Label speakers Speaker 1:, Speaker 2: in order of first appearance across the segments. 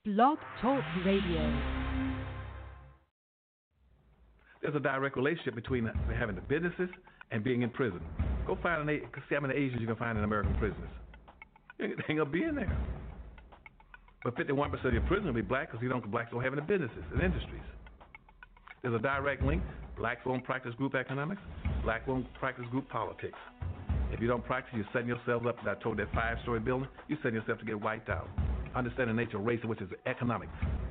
Speaker 1: Blog Talk Radio.
Speaker 2: There's a direct relationship between having the businesses and being in prison. Go find see how many Asians you can find in American prisons. They ain't gonna be in there. But 51% of your prisoners will be black because blacks don't have any businesses and industries. There's a direct link. Blacks won't practice group economics. Blacks won't practice group politics. If you don't practice, you're setting yourself up. I told that 5-story building, you're setting yourself to get wiped out. Understand the nature of race, which is economics.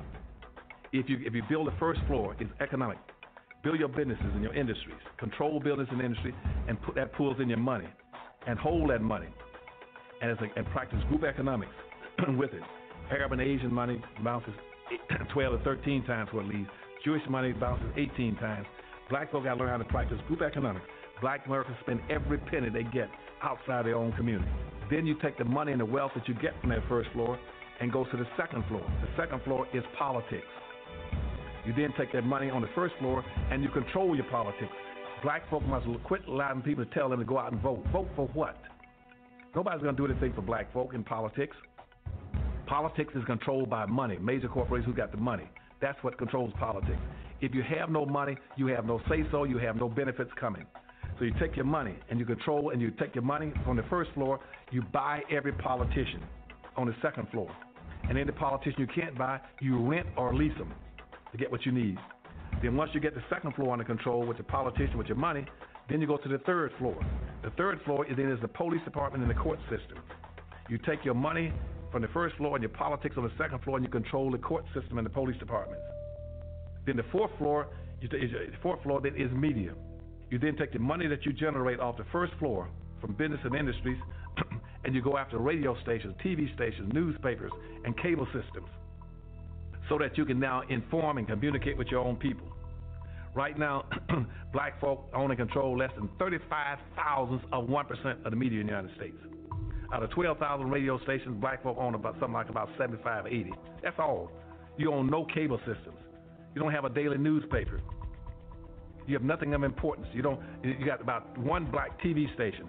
Speaker 2: If you build the first floor, it's economic. Build your businesses and your industries. Control business and industry, and put that pulls in your money, and hold that money, and practice group economics with it. Arab and Asian money bounces 12 to 13 times what it leaves. Jewish money bounces 18 times. Black folk got to learn how to practice group economics. Black Americans spend every penny they get outside their own community. Then you take the money and the wealth that you get from that first floor and go to the second floor. The second floor is politics. You then take that money on the first floor and you control your politics. Black folk must quit allowing people to tell them to go out and vote. Vote for what? Nobody's going to do anything for black folk in politics. Politics is controlled by money. Major corporations who got the money. That's what controls politics. If you have no money, you have no say-so, you have no benefits coming. So you take your money and you control, and you take your money on the first floor, you buy every politician on the second floor. And any politician you can't buy, you rent or lease them to get what you need. Then once you get the second floor under control with the politician, with your money, then you go to the third floor. The third floor is the police department and the court system. You take your money from the first floor and your politics on the second floor, and you control the court system and the police departments. Then the fourth floor then is media. You then take the money that you generate off the first floor from business and industries, and you go after radio stations, TV stations, newspapers, and cable systems, so that you can now inform and communicate with your own people. Right now, black folk own and control less than 35 thousandths of 1% of the media in the United States. Out of 12,000 radio stations, black folk own about 75, 80. That's all. You own no cable systems. You don't have a daily newspaper. You have nothing of importance. You got about one black TV station.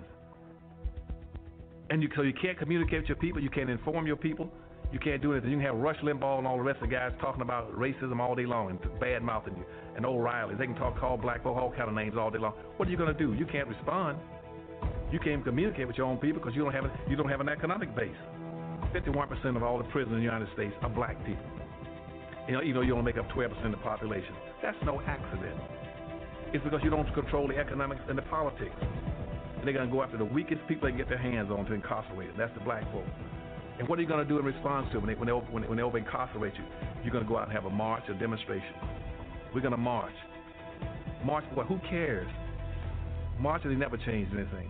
Speaker 2: And so you can't communicate with your people. You can't inform your people. You can't do anything. You can have Rush Limbaugh and all the rest of the guys talking about racism all day long and bad-mouthing you, and O'Reilly. They can call black folk all kind of names all day long. What are you going to do? You can't respond. You can't communicate with your own people because you don't have an economic base. 51% of all the prisoners in the United States are black people. You only make up 12% of the population. That's no accident. It's because you don't control the economics and the politics. And they're going to go after the weakest people they can get their hands on to incarcerate them. That's the black folk. And what are you going to do in response to it when they over incarcerate you? You're going to go out and have a march, a demonstration. We're going to march. March for what? Who cares? Marches, they never changed anything.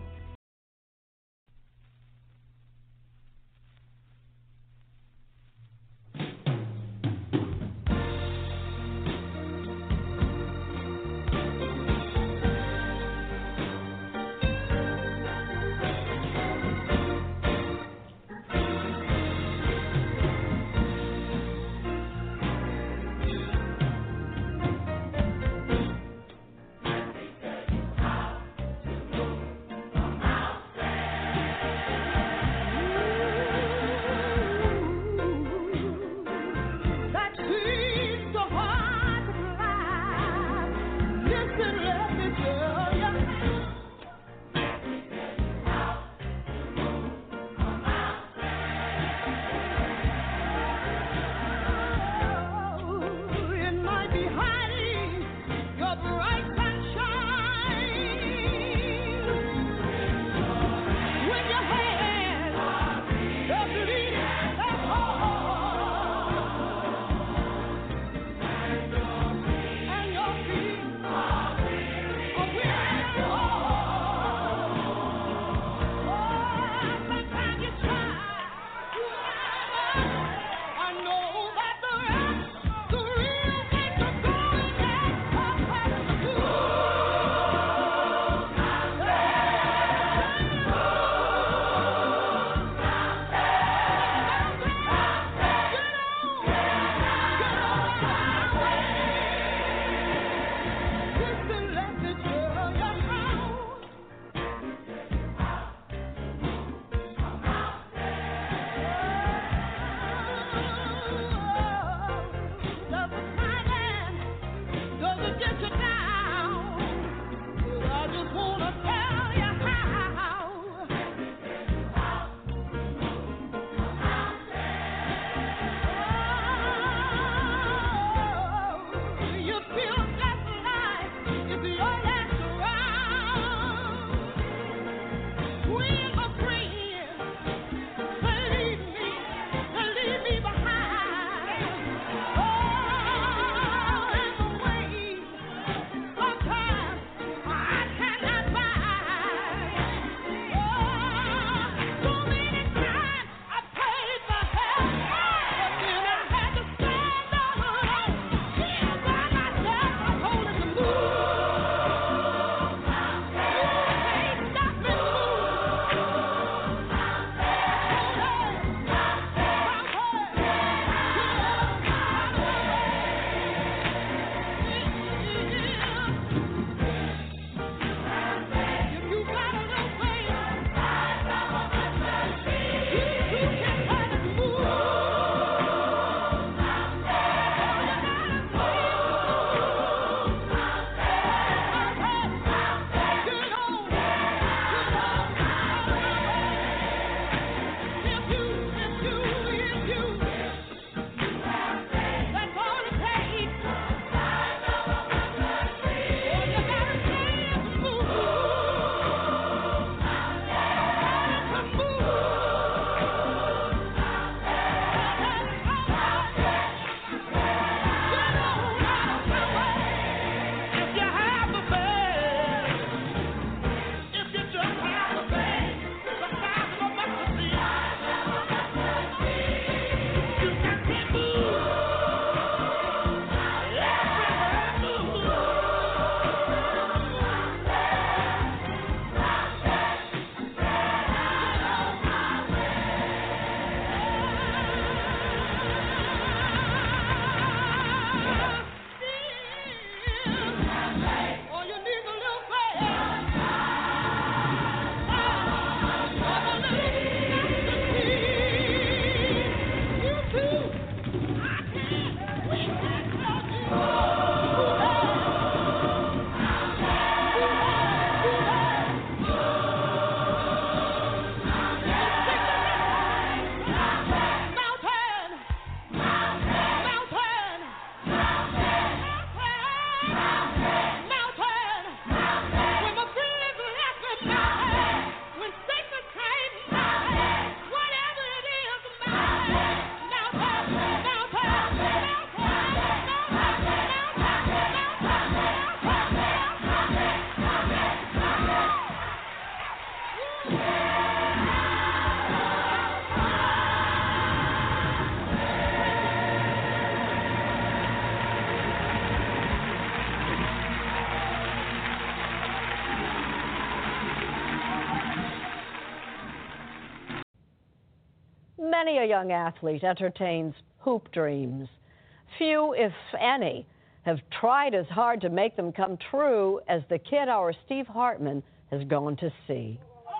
Speaker 3: Many a young athlete entertains hoop dreams. Few, if any, have tried as hard to make them come true as the kid our Steve Hartman has gone to see.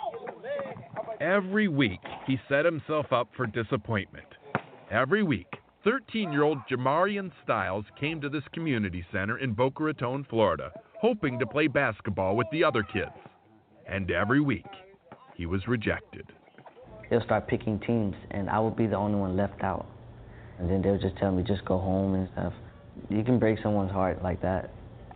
Speaker 4: Every week, he set himself up for disappointment. Every week, 13-year-old Jamarian Styles came to this community center in Boca Raton, Florida, hoping to play basketball with the other kids. And every week, he was rejected.
Speaker 5: They'll start picking teams, and I would be the only one left out. And then they'll just tell me, just go home and stuff. You can break someone's heart like that.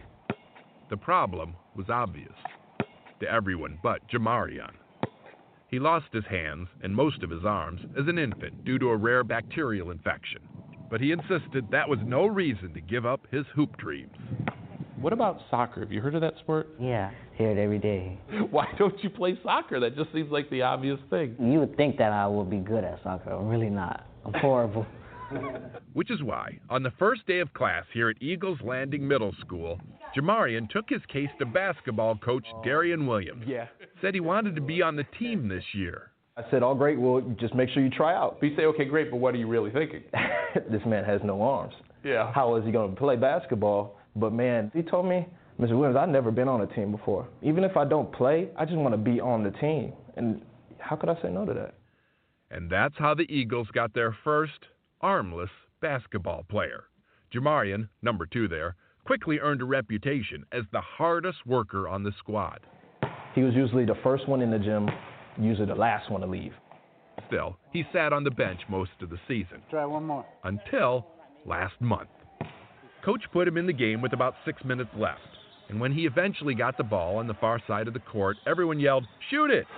Speaker 4: The problem was obvious to everyone but Jamarian. He lost his hands and most of his arms as an infant due to a rare bacterial infection. But he insisted that was no reason to give up his hoop dreams.
Speaker 6: What about soccer? Have you heard of that sport?
Speaker 5: Yeah, hear it every day.
Speaker 6: Why don't you play soccer? That just seems like the obvious thing.
Speaker 5: You would think that I would be good at soccer. I'm really not. I'm horrible.
Speaker 4: Which is why, on the first day of class here at Eagles Landing Middle School, Jamarian took his case to basketball coach Darian Williams. Said he wanted to be on the team this year.
Speaker 7: I said, all great, well, just make sure you try out.
Speaker 6: But you say, okay, great, but what are you really thinking?
Speaker 7: This man has no arms.
Speaker 6: Yeah.
Speaker 7: How is he going to play basketball? But, man, he told me, Mr. Williams, I've never been on a team before. Even if I don't play, I just want to be on the team. And how could I say no to that?
Speaker 4: And that's how the Eagles got their first armless basketball player. Jamarian, number 2 there, quickly earned a reputation as the hardest worker on the squad.
Speaker 7: He was usually the first one in the gym, usually the last one to leave.
Speaker 4: Still, he sat on the bench most of the season.
Speaker 8: Try one more.
Speaker 4: Until last month. Coach put him in the game with about 6 minutes left. And when he eventually got the ball on the far side of the court, everyone yelled, "Shoot it!"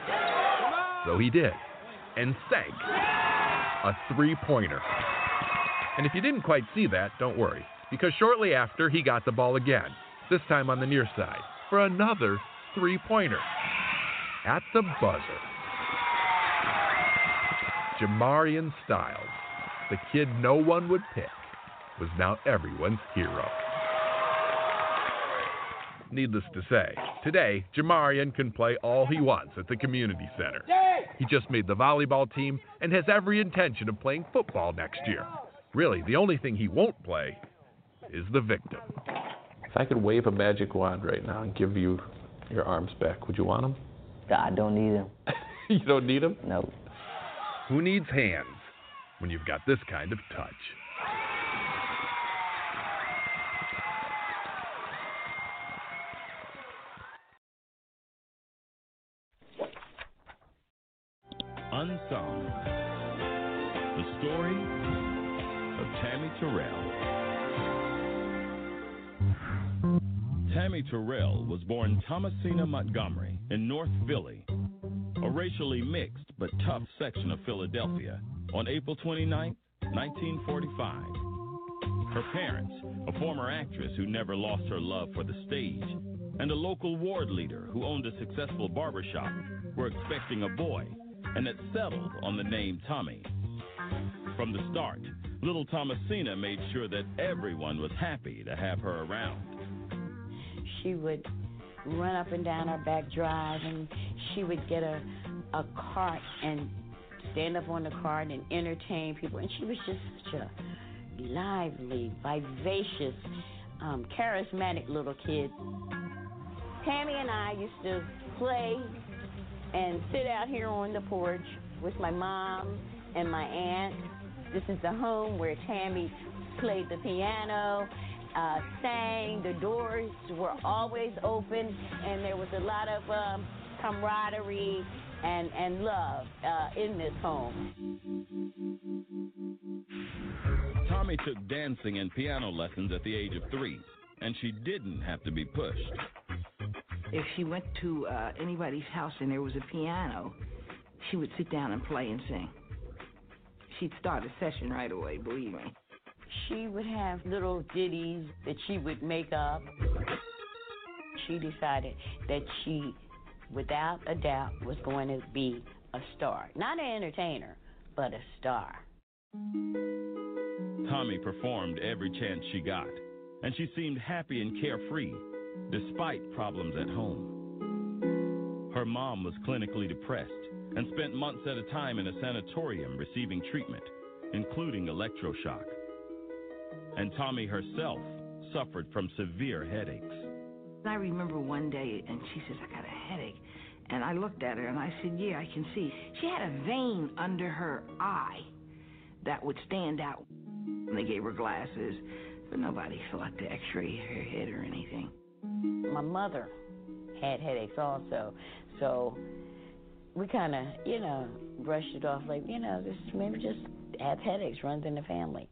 Speaker 4: So he did, and sank a three-pointer. And if you didn't quite see that, don't worry, because shortly after, he got the ball again, this time on the near side, for another three-pointer. At the buzzer. Jamarian Styles, the kid no one would pick, was now everyone's hero. Needless to say, today, Jamarian can play all he wants at the community center. He just made the volleyball team and has every intention of playing football next year. Really, the only thing he won't play is the victim.
Speaker 6: If I could wave a magic wand right now and give you your arms back, would you want them?
Speaker 5: I don't need them.
Speaker 6: You don't need them?
Speaker 5: No.
Speaker 4: Who needs hands when you've got this kind of touch?
Speaker 9: Unsung. The story of Tammy Terrell. Tammy Terrell was born Thomasina Montgomery in North Philly, a racially mixed but tough section of Philadelphia, on April 29, 1945. Her parents, a former actress who never lost her love for the stage, and a local ward leader who owned a successful barbershop, were expecting a boy and had settled on the name Tommy. From the start, little Thomasina made sure that everyone was happy to have her around.
Speaker 10: She would run up and down our back drive, and she would get a cart and stand up on the cart and entertain people. And she was just such a lively, vivacious, charismatic little kid. Tammy and I used to play and sit out here on the porch with my mom and my aunt. This is the home where Tammy played the piano, sang. The doors were always open, and there was a lot of camaraderie and love in this home.
Speaker 9: Tommy took dancing and piano lessons at the age of 3, and she didn't have to be pushed.
Speaker 11: If she went to anybody's house and there was a piano, she would sit down and play and sing. She'd start a session right away, believe me.
Speaker 10: She would have little ditties that she would make up. She decided that she, without a doubt, was going to be a star. Not an entertainer, but a star.
Speaker 9: Tommy performed every chance she got, and she seemed happy and carefree, despite problems at home. Her mom was clinically depressed, and spent months at a time in a sanatorium receiving treatment, including electroshock. And Tommy herself suffered from severe headaches.
Speaker 11: I remember one day, and she says, I got a headache. And I looked at her, and I said, yeah, I can see. She had a vein under her eye that would stand out. And they gave her glasses, but nobody thought to x-ray her head or anything.
Speaker 10: My mother had headaches also, so we kind of, brushed it off like, this maybe just have headaches, runs in the family.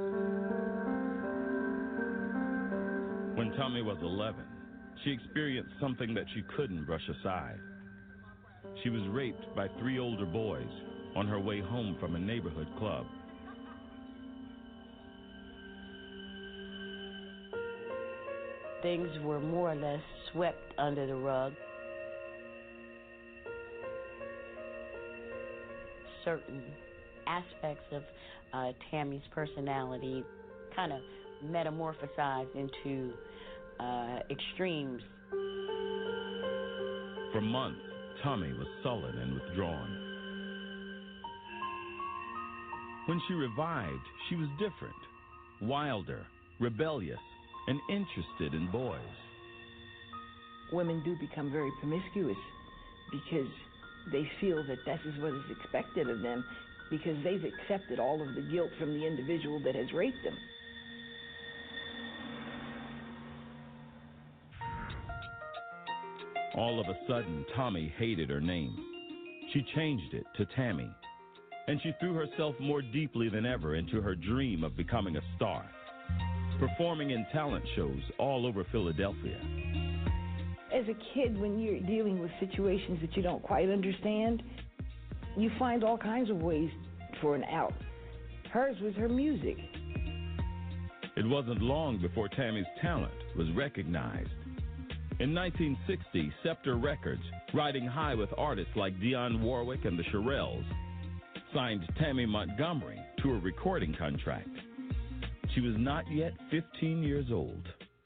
Speaker 9: When Tommy was 11, she experienced something that she couldn't brush aside. She was raped by 3 older boys on her way home from a neighborhood club.
Speaker 10: Things were more or less swept under the rug. Certain aspects of Tammy's personality kind of metamorphosized into extremes.
Speaker 9: For months, Tommy was sullen and withdrawn. When she revived, she was different, wilder, rebellious, and interested in boys.
Speaker 11: Women do become very promiscuous because they feel that that is what is expected of them because they've accepted all of the guilt from the individual that has raped them.
Speaker 9: All of a sudden, Tommy hated her name. She changed it to Tammy, and she threw herself more deeply than ever into her dream of becoming a star, performing in talent shows all over Philadelphia.
Speaker 11: As a kid, when you're dealing with situations that you don't quite understand, you find all kinds of ways for an out. Hers was her music.
Speaker 9: It wasn't long before Tammy's talent was recognized. In 1960, Scepter Records, riding high with artists like Dionne Warwick and the Shirelles, signed Tammy Montgomery to a recording contract. She was not yet 15 years old.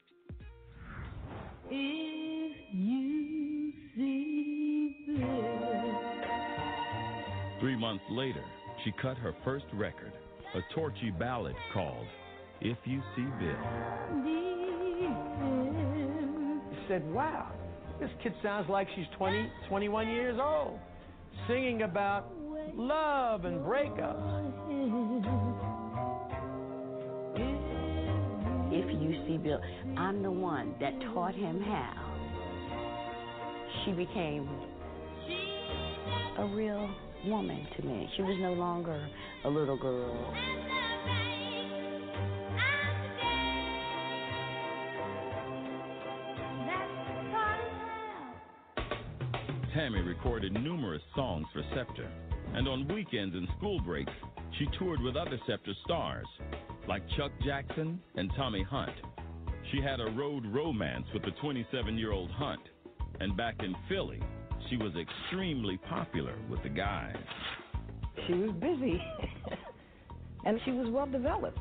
Speaker 8: If you see Bill.
Speaker 9: 3 months later, she cut her first record, a torchy ballad called If You See Bill.
Speaker 12: He said, wow, this kid sounds like she's 20, 21 years old, singing about love and breakups.
Speaker 10: If you see Bill, I'm the one that taught him how. She became a real woman to me. She was no longer a little girl.
Speaker 9: Tammy recorded numerous songs for Scepter, and on weekends and school breaks, she toured with other Scepter stars, like Chuck Jackson and Tommy Hunt. She had a road romance with the 27-year-old Hunt, and back in Philly, she was extremely popular with the guys.
Speaker 11: She was busy, and she was well developed,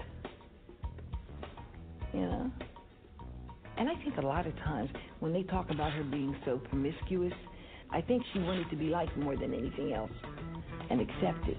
Speaker 11: And I think a lot of times when they talk about her being so promiscuous, I think she wanted to be liked more than anything else and accepted,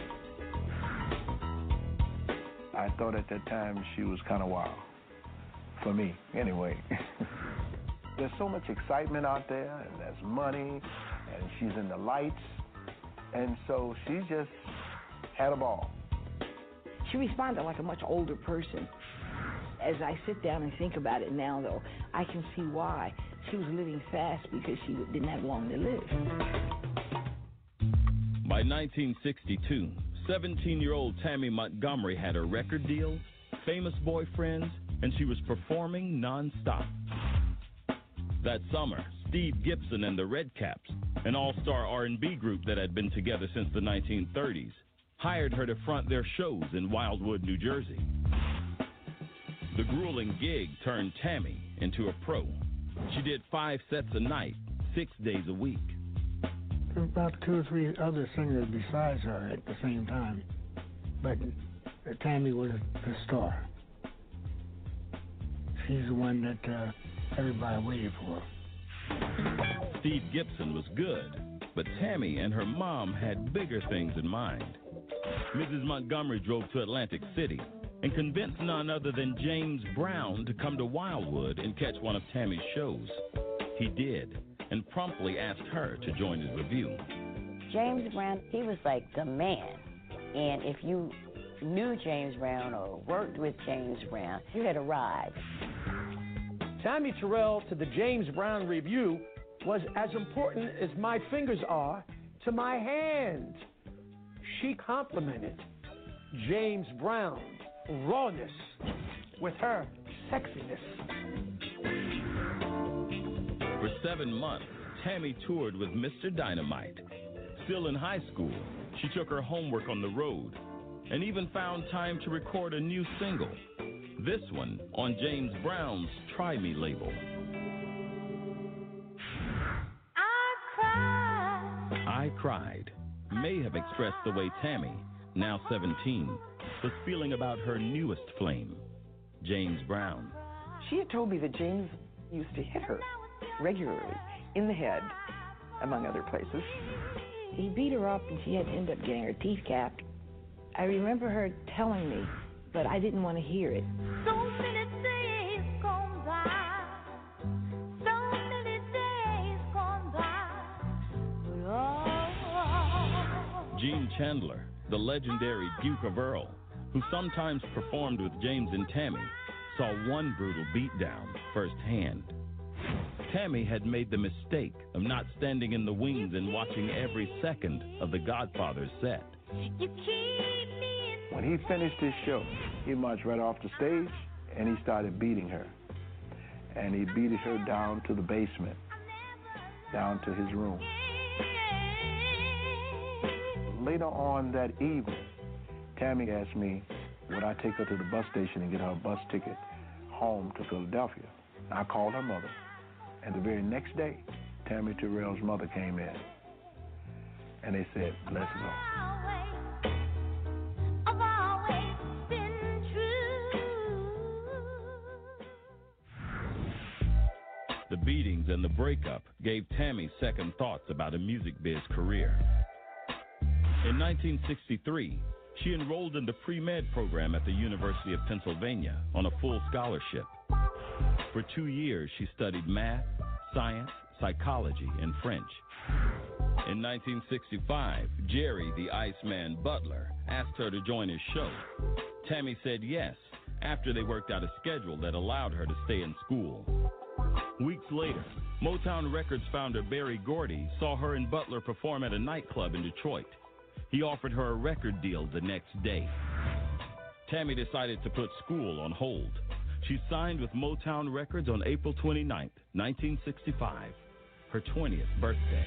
Speaker 13: I thought at that time she was kind of wild. For me, anyway. There's so much excitement out there, and there's money, and she's in the lights, and so she just had a ball.
Speaker 11: She responded like a much older person. As I sit down and think about it now, though, I can see why. She was living fast because she didn't have long to live.
Speaker 9: By 1962, 17-year-old Tammy Montgomery had a record deal, famous boyfriends, and she was performing nonstop. That summer, Steve Gibson and the Redcaps, an all-star R&B group that had been together since the 1930s, hired her to front their shows in Wildwood, New Jersey. The grueling gig turned Tammy into a pro. She did 5 sets a night, 6 days a week.
Speaker 14: There were about 2 or 3 other singers besides her at the same time, but Tammy was the star. She's the one that everybody waited for.
Speaker 9: Steve Gibson was good, But Tammy and her mom had bigger things in mind. Mrs. Montgomery drove to Atlantic City and convinced none other than James Brown to come to Wildwood and catch one of Tammy's shows. He did, and promptly asked her to join his review.
Speaker 10: James Brown, he was like the man. And if you knew James Brown or worked with James Brown, you had arrived.
Speaker 12: Tammy Terrell to the James Brown Review was as important as my fingers are to my hands. She complimented James Brown's rawness with her sexiness.
Speaker 9: For 7 months, Tammy toured with Mr. Dynamite. Still in high school, she took her homework on the road and even found time to record a new single, this one on James Brown's Try Me label. I Cried may have expressed the way Tammy, now 17, was feeling about her newest flame, James Brown.
Speaker 15: She had told me that James used to hit her regularly in the head, among other places.
Speaker 11: He beat her up and she had to end up getting her teeth capped. I remember her telling me, but I didn't want to hear it.
Speaker 8: So many days gone by. So many days gone by. Oh.
Speaker 9: Gene Chandler, the legendary Duke of Earl, who sometimes performed with James and Tammy, saw one brutal beatdown firsthand. Tammy had made the mistake of not standing in the wings and watching every second of The Godfather set.
Speaker 8: You keep me.
Speaker 13: When he finished his show, he marched right off the stage and he started beating her. And he beat her down to the basement, down to his room. Later on that evening, Tammy asked me, would I take her to the bus station and get her a bus ticket home to Philadelphia? I called her mother, and the very next day, Tammy Terrell's mother came in, and they said, let's go.
Speaker 8: I've always been true.
Speaker 9: The beatings and the breakup gave Tammy second thoughts about a music biz career. In 1963, she enrolled in the pre-med program at the University of Pennsylvania on a full scholarship. For 2 years, she studied math, science, psychology, and French. In 1965, Jerry the Iceman Butler asked her to join his show. Tammy said yes, after they worked out a schedule that allowed her to stay in school. Weeks later, Motown Records founder Berry Gordy saw her and Butler perform at a nightclub in Detroit. He offered her a record deal the next day. Tammy decided to put school on hold. She signed with Motown Records on April 29th, 1965, her 20th birthday.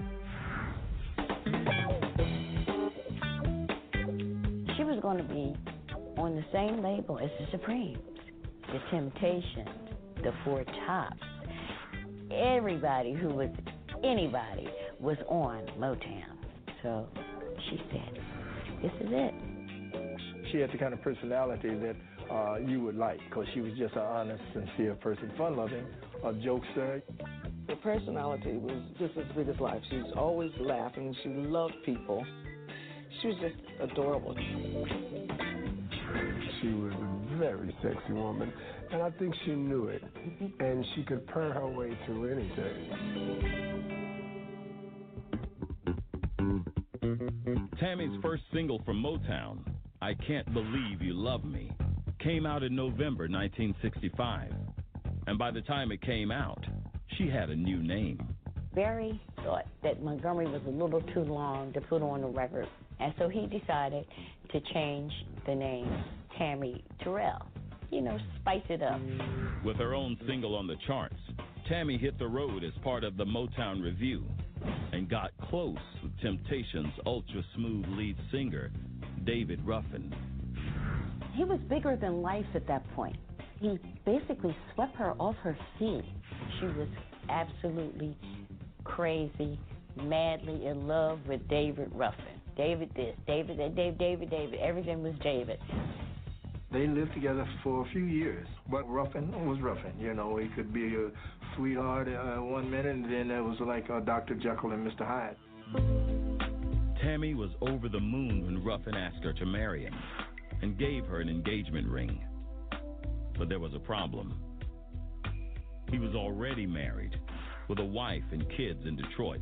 Speaker 10: She was going to be on the same label as the Supremes, the Temptations, the Four Tops. Everybody who was anybody was on Motown. So she said, this is it.
Speaker 7: She had the kind of personality that you would like, because she was just an honest, sincere person, fun-loving, a jokester.
Speaker 15: Her personality was just as big as life. She was always laughing. She loved people. She was just adorable.
Speaker 16: She was a very sexy woman, and I think she knew it. And she could purr her way through anything.
Speaker 9: Tammy's first single from Motown, I Can't Believe You Love Me, came out in November 1965. And by the time it came out, she had a new name.
Speaker 10: Barry thought that Montgomery was a little too long to put on the record, and so he decided to change the name Tammy Terrell. You know, spice it up.
Speaker 9: With her own single on the charts, Tammy hit the road as part of the Motown Review and got close with Temptations' ultra-smooth lead singer, David Ruffin.
Speaker 10: He was bigger than life at that point. He basically swept her off her feet. She was absolutely crazy, madly in love with David Ruffin. David this, David that, David, everything was David.
Speaker 7: They lived together for a few years, but Ruffin was Ruffin. You know, he could be a sweetheart 1 minute, and then there was like Dr. Jekyll and Mr. Hyde.
Speaker 9: Tammy was over the moon when Ruffin asked her to marry him and gave her an engagement ring. But there was a problem. He was already married with a wife and kids in Detroit.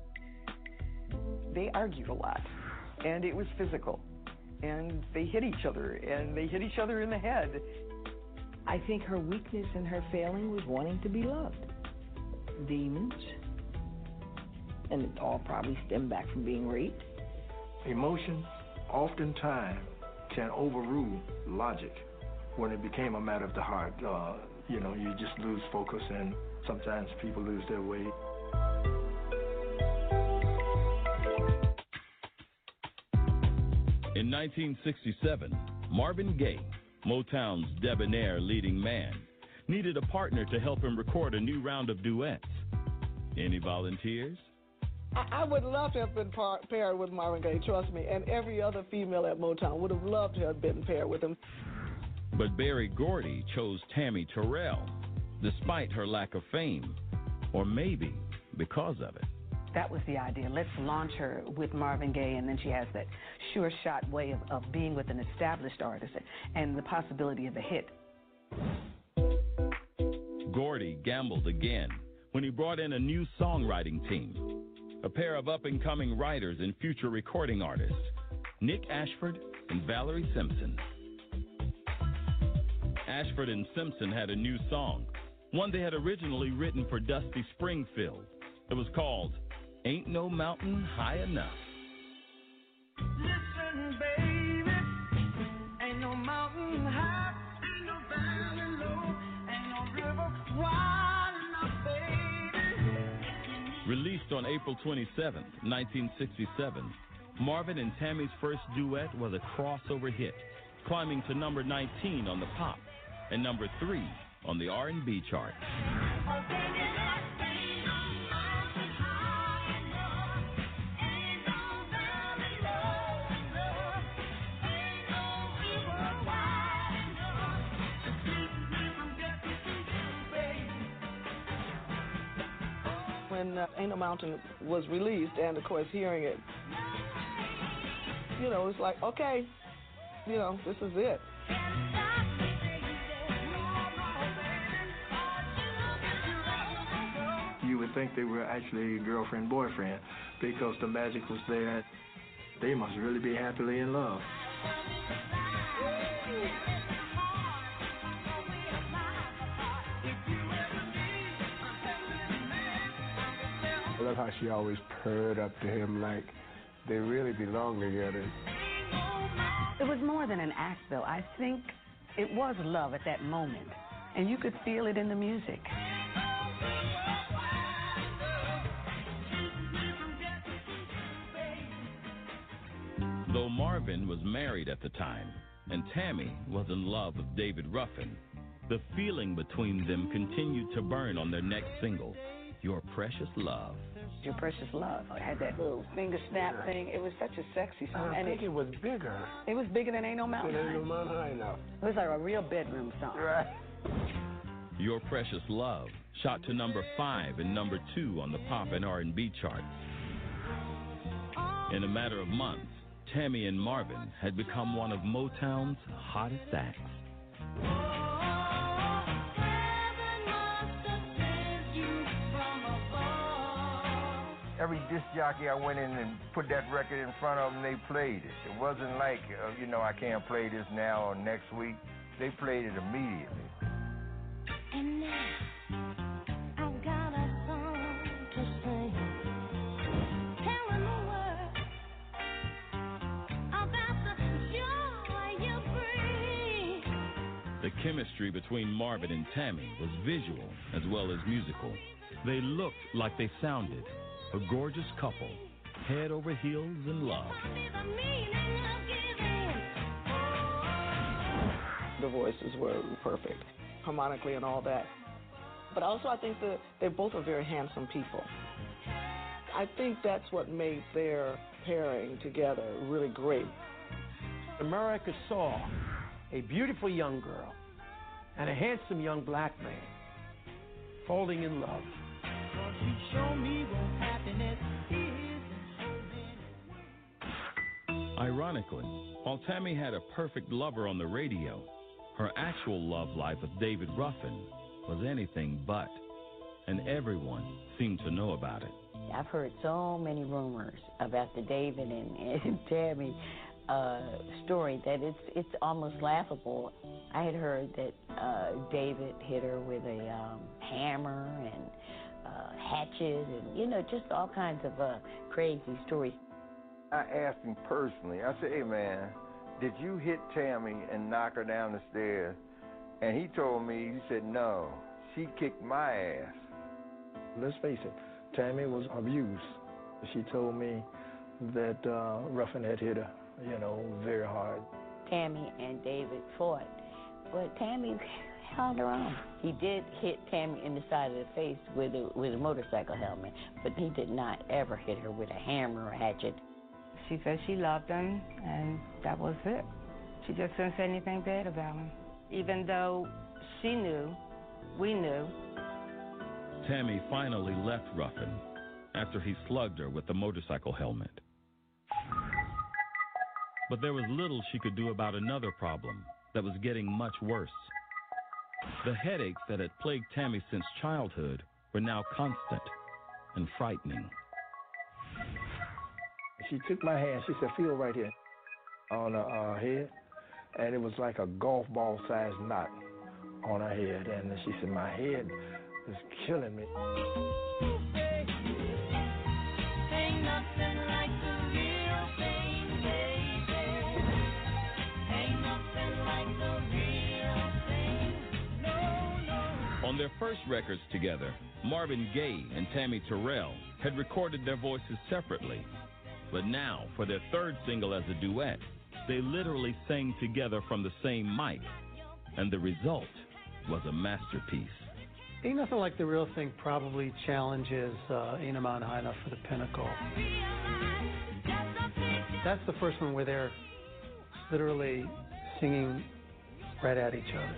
Speaker 15: They argued a lot, and it was physical. And they hit each other, and they hit each other in the head.
Speaker 11: I think her weakness and her failing was wanting to be loved. Demons. And it all probably stemmed back from being raped.
Speaker 13: Emotions oftentimes can overrule logic when it became a matter of the heart. You just lose focus, and sometimes people lose their way.
Speaker 9: In 1967, Marvin Gaye, Motown's debonair leading man, needed a partner to help him record a new round of duets. Any volunteers?
Speaker 15: I would love to have been paired with Marvin Gaye, trust me, and every other female at Motown would have loved to have been paired with him.
Speaker 9: But Berry Gordy chose Tammy Terrell, despite her lack of fame, or maybe because of it.
Speaker 17: That was the idea. Let's launch her with Marvin Gaye, and then she has that sure shot way of being with an established artist and the possibility of a hit.
Speaker 9: Gordy gambled again when he brought in a new songwriting team, a pair of up-and-coming writers and future recording artists, Nick Ashford and Valerie Simpson. Ashford and Simpson had a new song, one they had originally written for Dusty Springfield. It was called Ain't No Mountain High Enough.
Speaker 8: Listen, baby, ain't no mountain high, ain't no valley low, ain't no river wide enough, baby.
Speaker 9: Released on April 27, 1967, Marvin and Tammy's first duet was a crossover hit, climbing to number 19 on the pop and number 3 on the R&B chart.
Speaker 15: When Ain't No Mountain was released, and of course hearing it, it's like, okay, this is it.
Speaker 13: You would think they were actually girlfriend, boyfriend, because the magic was there. They must really be happily in love.
Speaker 16: I love how she always purred up to him like they really belong together.
Speaker 17: It was more than an act, though. I think it was love at that moment, and you could feel it in the music.
Speaker 9: Though Marvin was married at the time, and Tammy was in love with David Ruffin, the feeling between them continued to burn on their next single, Your Precious Love.
Speaker 17: Your Precious Love. I had that little finger snap thing. It was such a sexy song.
Speaker 16: I think it was bigger.
Speaker 17: It was bigger than Ain't No Mountain High.
Speaker 16: Ain't No Mountain High enough.
Speaker 17: It was like a real bedroom song.
Speaker 16: Right.
Speaker 9: Your Precious Love shot to number 5 and number 2 on the pop and R&B charts. In a matter of months, Tammy and Marvin had become one of Motown's hottest acts.
Speaker 18: Every disc jockey I went in and put that record in front of them, they played it. It wasn't like, I can't play this now or next week. They played it immediately.
Speaker 8: And now, I've got a song to sing, telling the world about the joy you bring.
Speaker 9: The chemistry between Marvin and Tammy was visual as well as musical. They looked like they sounded. A gorgeous couple, head over heels in love.
Speaker 15: The voices were perfect, harmonically and all that. But also I think that they both are very handsome people. I think that's what made their pairing together really great.
Speaker 12: America saw a beautiful young girl and a handsome young black man falling in love.
Speaker 8: You show me what happiness is.
Speaker 9: Ironically, while Tammy had a perfect lover on the radio, her actual love life with David Ruffin was anything but, and everyone seemed to know about it.
Speaker 10: I've heard so many rumors about the David and Tammy story that it's almost laughable. I had heard that David hit her with a hammer and hatchet and, just all kinds of crazy stories.
Speaker 18: I asked him personally, I said, hey man, did you hit Tammy and knock her down the stairs? And he told me, he said, no, she kicked my ass.
Speaker 7: Let's face it, Tammy was abused. She told me that Ruffin had hit her, very hard.
Speaker 10: Tammy and David fought, but Tammy held her own. He did hit Tammy in the side of the face with a motorcycle helmet, but he did not ever hit her with a hammer or hatchet.
Speaker 19: She said she loved him, and that was it. She just didn't say anything bad about him. Even though she knew, we knew.
Speaker 9: Tammy finally left Ruffin after he slugged her with the motorcycle helmet. But there was little she could do about another problem that was getting much worse. The headaches that had plagued Tammy since childhood were now constant and frightening.
Speaker 7: She took my hand, she said, feel right here on her head, and it was like a golf ball sized knot on her head, and she said, my head is killing me.
Speaker 8: Ain't nothing like the real thing, baby. Ain't nothing like the real thing, no.
Speaker 9: On their first records together, Marvin Gaye and Tammy Terrell had recorded their voices separately. But now, for their third single as a duet, they literally sang together from the same mic. And the result was a masterpiece.
Speaker 12: Ain't Nothing Like the Real Thing probably challenges Ain't a Mountain High Enough for the pinnacle. That's the first one where they're literally singing right at each other.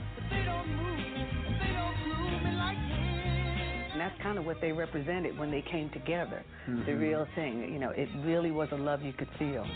Speaker 17: And that's kind of what they represented when they came together.
Speaker 12: Mm-hmm.
Speaker 17: The real thing, it really was a love you could feel.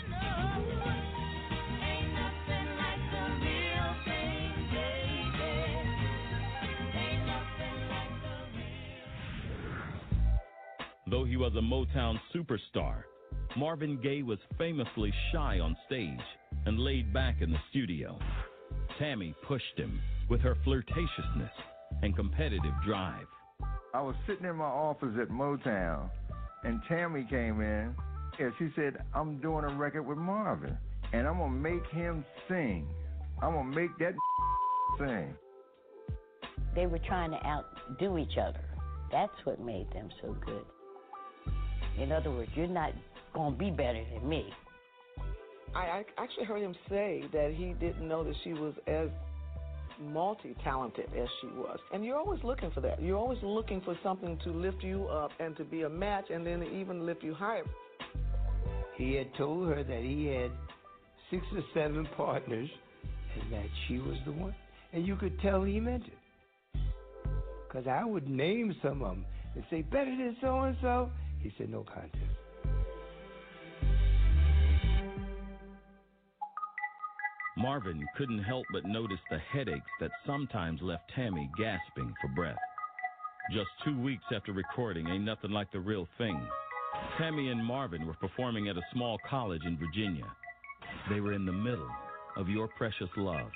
Speaker 9: Though he was a Motown superstar, Marvin Gaye was famously shy on stage and laid back in the studio. Tammy pushed him with her flirtatiousness and competitive drive.
Speaker 18: I was sitting in my office at Motown, and Tammy came in, and she said, I'm doing a record with Marvin, and I'm going to make him sing. I'm going to make that sing.
Speaker 10: They were trying to outdo each other. That's what made them so good. In other words, you're not going to be better than me.
Speaker 15: I actually heard him say that he didn't know that she was as multi-talented as she was. And you're always looking for that. You're always looking for something to lift you up and to be a match and then even lift you higher.
Speaker 20: He had told her that he had 6 or 7 partners and that she was the one. And you could tell he meant it. Because I would name some of them and say, better than so-and-so. He said, no contest.
Speaker 9: Marvin couldn't help but notice the headaches that sometimes left Tammy gasping for breath. Just 2 weeks after recording Ain't Nothing Like the Real Thing, Tammy and Marvin were performing at a small college in Virginia. They were in the middle of Your Precious Love.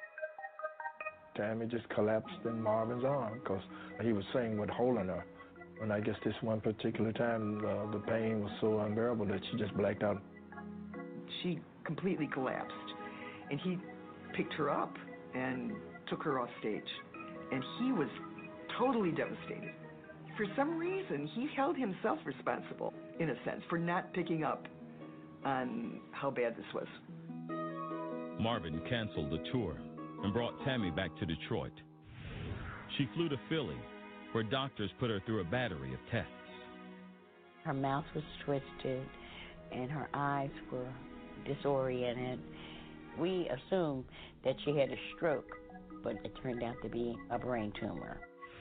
Speaker 7: Tammy just collapsed in Marvin's arm because he was singing with holding her. And I guess this one particular time, the pain was so unbearable that she just blacked out.
Speaker 11: She completely collapsed. And he picked her up and took her off stage. And he was totally devastated. For some reason, he held himself responsible, in a sense, for not picking up on how bad this was.
Speaker 9: Marvin canceled the tour and brought Tammy back to Detroit. She flew to Philly, where doctors put her through a battery of tests.
Speaker 10: Her mouth was twisted and her eyes were disoriented. We assumed that she had a stroke, but it turned out to be a brain tumor.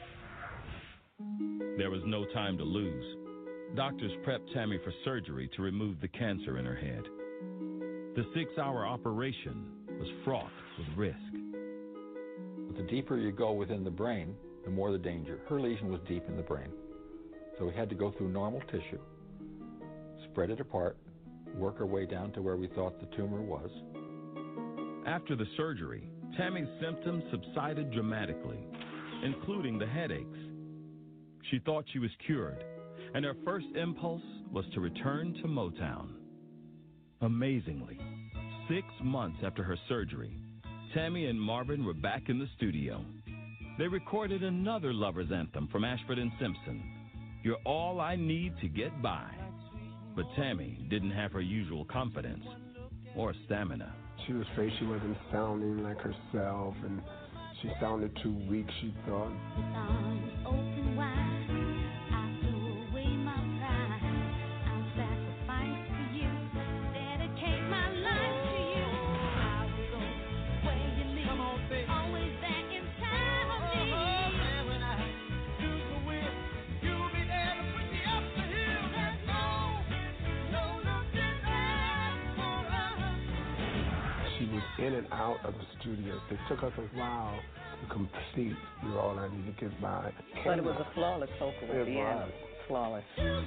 Speaker 9: There was no time to lose. Doctors prepped Tammy for surgery to remove the cancer in her head. The 6-hour operation was fraught with risk.
Speaker 21: But the deeper you go within the brain, the more the danger. Her lesion was deep in the brain. So we had to go through normal tissue, spread it apart, work our way down to where we thought the tumor was.
Speaker 9: After the surgery, Tammy's symptoms subsided dramatically, including the headaches. She thought she was cured, and her first impulse was to return to Motown. Amazingly, 6 months after her surgery, Tammy and Marvin were back in the studio. They recorded another lover's anthem from Ashford and Simpson, You're All I Need to Get By. But Tammy didn't have her usual confidence or stamina.
Speaker 16: She was afraid she wasn't sounding like herself, and she sounded too weak, she thought.
Speaker 8: Open wide, I threw away my pride. I'll sacrifice to you, dedicate my life to you. I will go where you lead, always back in time of need. When I lose my will, you'll be there to put me up the hill. There's no looking back for us.
Speaker 16: She was in and out of the studio. It took us a while to complete You're All I Need to Get By.
Speaker 17: But it was a flawless vocal at the end. Flawless.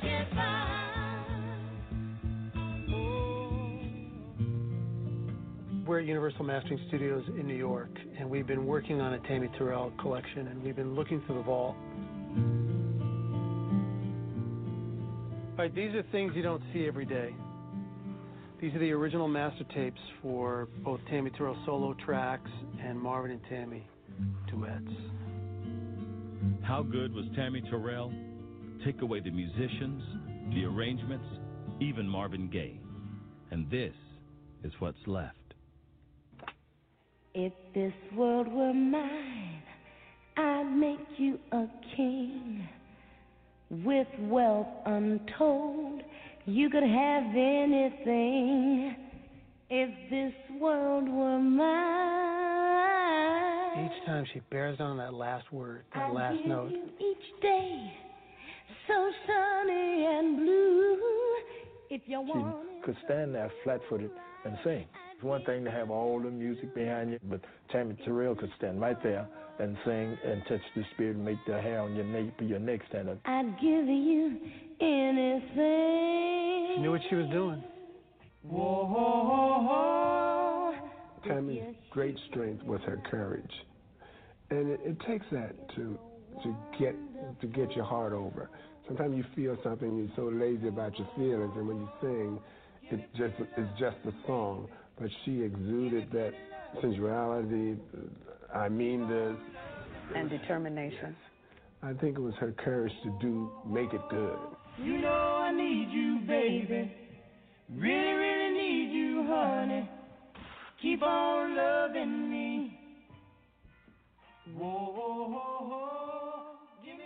Speaker 22: We're at Universal Mastering Studios in New York, and we've been working on a Tammy Terrell collection, and we've been looking through the vault. All right, these are things you don't see every day. These are the original master tapes for both Tammy Terrell solo tracks and Marvin and Tammy duets.
Speaker 9: How good was Tammy Terrell? Take away the musicians, the arrangements, even Marvin Gaye. And this is what's left.
Speaker 8: If this world were mine, I'd make you a king. With wealth untold, you could have anything. If this world were mine,
Speaker 22: Each time she bears down on that last word, that
Speaker 8: I'd
Speaker 22: last
Speaker 8: give
Speaker 22: note.
Speaker 8: you each day so sunny and blue. If you want
Speaker 7: She could stand there flat-footed and sing. It's one thing to have all the music behind you, but Tammy Terrell could stand right there and sing and touch the spirit and make the hair on your neck stand up.
Speaker 8: I'd give you anything.
Speaker 22: She knew what she was doing.
Speaker 8: Whoa.
Speaker 16: Tammy's great strength was her courage. And it takes that to get your heart over. Sometimes you feel something, you're so lazy about your feelings, and when you sing, it's just a song. But she exuded that sensuality, I mean this.
Speaker 17: And determination.
Speaker 16: I think it was her courage to make it good.
Speaker 8: You know I need you, baby. Really, really need you, honey. Keep on loving me. Whoa. Give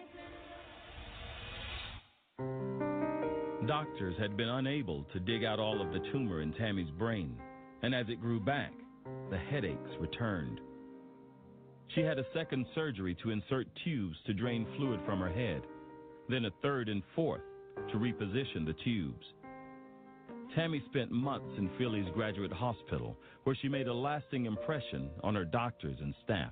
Speaker 8: me
Speaker 9: Doctors had been unable to dig out all of the tumor in Tammy's brain, and as it grew back, the headaches returned. She had a second surgery to insert tubes to drain fluid from her head, then a third and fourth to reposition the tubes. Tammy spent months in Philly's Graduate Hospital, where she made a lasting impression on her doctors and staff.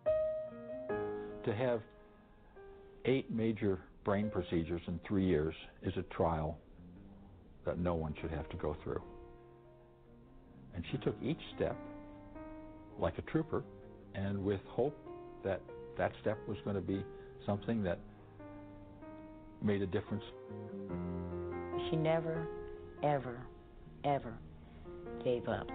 Speaker 21: To have 8 major brain procedures in 3 years is a trial that no one should have to go through. And she took each step like a trooper, and with hope that that step was going to be something that made a difference.
Speaker 10: She never, ever, ever gave up.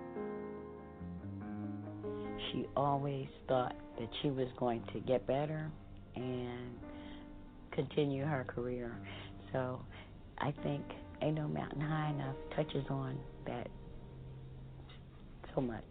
Speaker 10: She always thought that she was going to get better and continue her career. So I think Ain't No Mountain High Enough touches on that so much.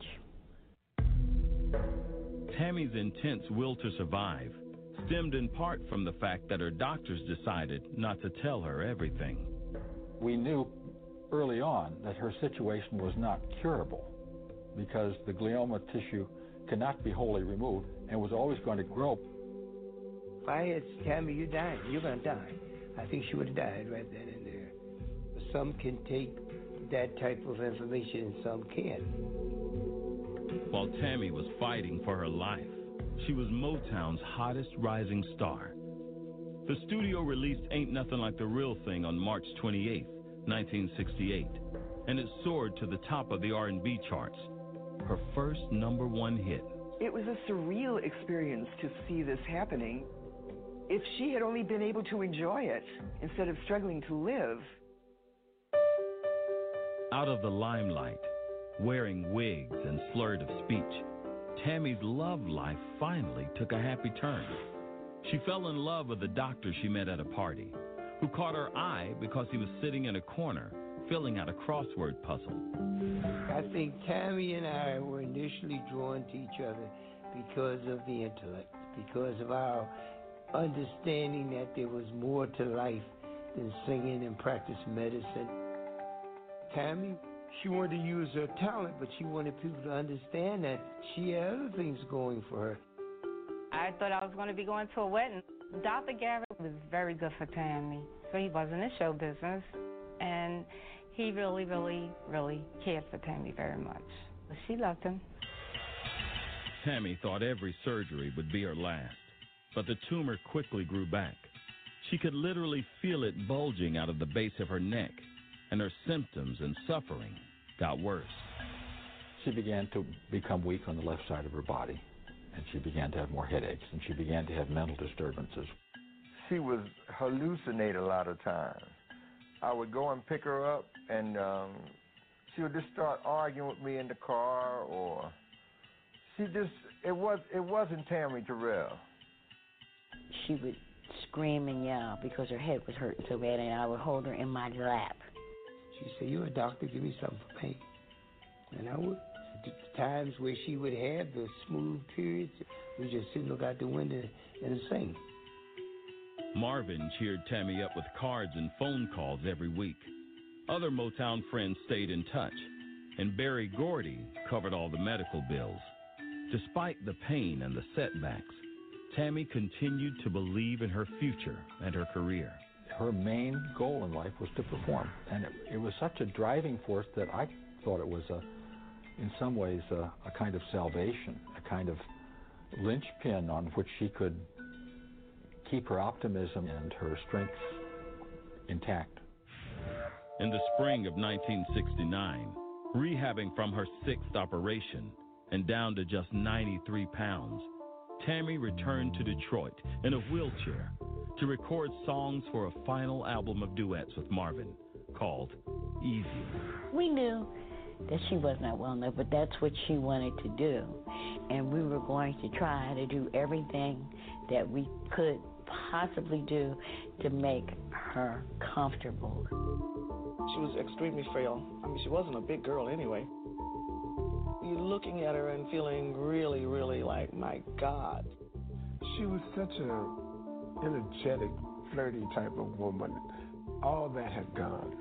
Speaker 9: Tammy's intense will to survive stemmed in part from the fact that her doctors decided not to tell her everything.
Speaker 21: We knew early on that her situation was not curable because the glioma tissue cannot be wholly removed and was always going to grow.
Speaker 20: If I had Tammy, you're dying, you're going to die, I think she would have died right then and there. But some can take that type of information, and some can't.
Speaker 9: While Tammy was fighting for her life, she was Motown's hottest rising star. The studio released Ain't Nothing Like the Real Thing on March 28, 1968, and it soared to the top of the R&B charts, her first #1 hit.
Speaker 1: It was a surreal experience to see this happening. If she had only been able to enjoy it instead of struggling to live.
Speaker 9: Out of the limelight, wearing wigs and slurred of speech, Tammy's love life finally took a happy turn. She fell in love with a doctor she met at a party, who caught her eye because he was sitting in a corner filling out a crossword puzzle.
Speaker 20: I think Tammy and I were initially drawn to each other because of the intellect, because of our understanding that there was more to life than singing and practice medicine. Tammy, she wanted to use her talent, but she wanted people to understand that she had other things going for her.
Speaker 19: I thought I was going to be going to a wedding. Dr. Garrett was very good for Tammy. So he wasn't in show business, and he really, really, really cared for Tammy very much. She loved him.
Speaker 9: Tammy thought every surgery would be her last, but the tumor quickly grew back. She could literally feel it bulging out of the base of her neck, and her symptoms and suffering got worse.
Speaker 21: She began to become weak on the left side of her body, and she began to have more headaches, and she began to have mental disturbances.
Speaker 18: She would hallucinate a lot of times. I would go and pick her up, and she would just start arguing with me in the car, or it wasn't Tammy Terrell.
Speaker 10: She would scream and yell because her head was hurting so bad, and I would hold her in my lap.
Speaker 20: She said, "You're a doctor, give me something for pain." And I would. The times where she would have the smooth periods, we just sit and look out the window and sing.
Speaker 9: Marvin cheered Tammy up with cards and phone calls every week. Other Motown friends stayed in touch, and Berry Gordy covered all the medical bills. Despite the pain and the setbacks, Tammy continued to believe in her future and her career.
Speaker 21: Her main goal in life was to perform, and it was such a driving force that I thought it was, in some ways, a kind of salvation, a kind of linchpin on which she could keep her optimism and her strength intact.
Speaker 9: In the spring of 1969, rehabbing from her 6th operation and down to just 93 pounds, Tammy returned to Detroit in a wheelchair to record songs for a final album of duets with Marvin called Easier.
Speaker 10: We knew that she was not well enough, but that's what she wanted to do. And we were going to try to do everything that we could possibly do to make her comfortable.
Speaker 15: She was extremely frail. I mean, she wasn't a big girl anyway. You're looking at her and feeling really, really like, my God.
Speaker 16: She was such an energetic, flirty type of woman. All that had gone.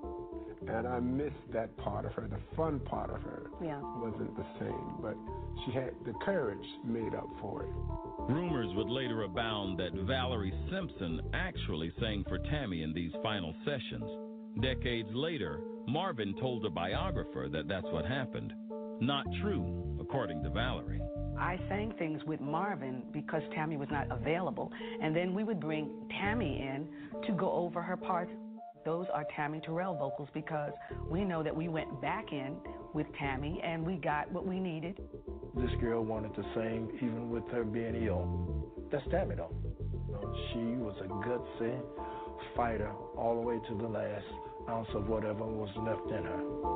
Speaker 16: And I missed that part of her. The fun part of her wasn't the same, but she had the courage made up for it.
Speaker 9: Rumors would later abound that Valerie Simpson actually sang for Tammy in these final sessions. Decades later, Marvin told a biographer that that's what happened. Not true, according to Valerie.
Speaker 17: I sang things with Marvin because Tammy was not available, and then we would bring Tammy in to go over her parts. Those are Tammy Terrell vocals because we know that we went back in with Tammy and we got what we needed.
Speaker 7: This girl wanted to sing even with her being ill. That's Tammy, though. She was a gutsy fighter all the way to the last ounce of whatever was left in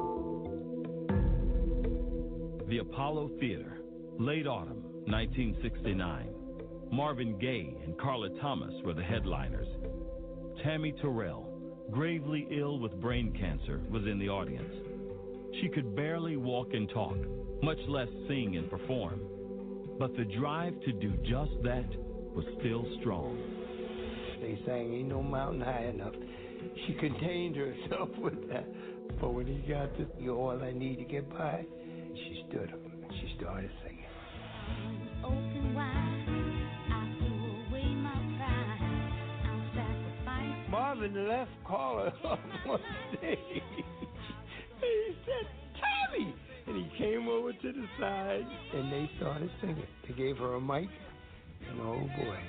Speaker 7: her.
Speaker 9: The Apollo Theater, late autumn, 1969. Marvin Gaye and Carla Thomas were the headliners. Tammy Terrell, gravely ill with brain cancer, was in the audience. She could barely walk and talk, much less sing and perform. But the drive to do just that was still strong.
Speaker 20: They sang Ain't No Mountain High Enough. She contained herself with that. But when he got to You're All I Need to Get By, she stood up and she started singing.
Speaker 8: Open wide, I threw away my pride. I'll sacrifice.
Speaker 20: Marvin left Carla up on stage came over to the side, and they started singing. They gave her a mic, and oh boy.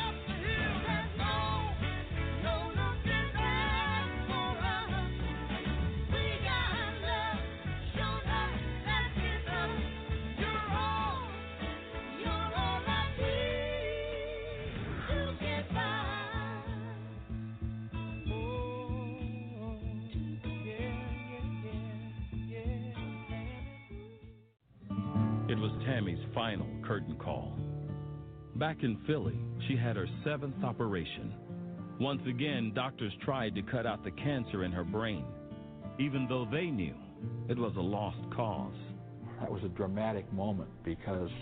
Speaker 9: It was Tammy's final curtain call. Back in Philly, she had her 7th operation. Once again, doctors tried to cut out the cancer in her brain, even though they knew it was a lost cause.
Speaker 21: That was a dramatic moment because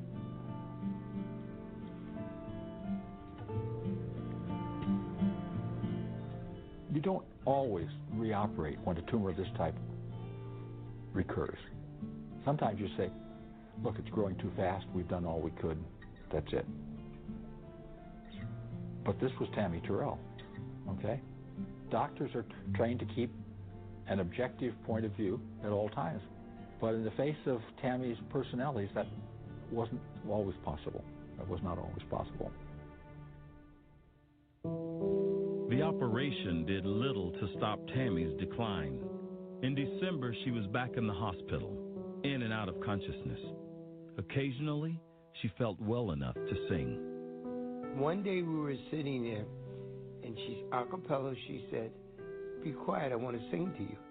Speaker 21: you don't always reoperate when a tumor of this type recurs. Sometimes you say, look, it's growing too fast, we've done all we could, that's it. But this was Tammy Terrell, okay? Doctors are trained to keep an objective point of view at all times. But in the face of Tammy's personalities, that wasn't always possible. That was not always possible.
Speaker 9: The operation did little to stop Tammy's decline. In December, she was back in the hospital, in and out of consciousness. Occasionally, she felt well enough to sing.
Speaker 20: One day we were sitting there, and a cappella, she said, "Be quiet, I want to sing to you."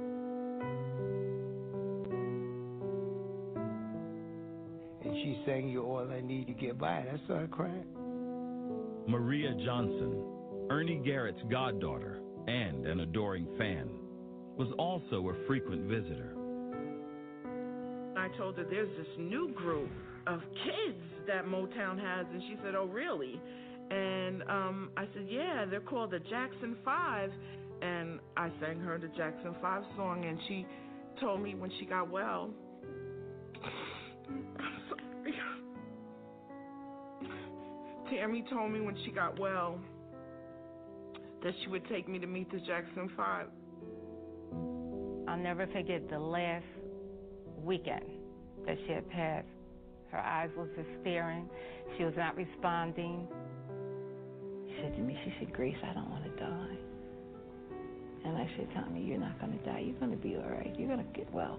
Speaker 20: And she sang, "You're all I need to get by," and I started crying.
Speaker 9: Maria Johnson, Ernie Garrett's goddaughter and an adoring fan, was also a frequent visitor.
Speaker 2: I told her there's this new group of kids that Motown has, and she said, "Oh, really?" And I said, "Yeah, they're called the Jackson 5." And I sang her the Jackson 5 song, and she told me when she got well, I'm sorry. Tammy told me when she got well that she would take me to meet the Jackson 5.
Speaker 19: I'll never forget the last weekend that she had passed. Her eyes was just staring. She was not responding.
Speaker 11: She said to me, she said, "Grace, I don't want to die." And I said, "Tommy, you're not going to die. You're going to be all right. You're going to get well."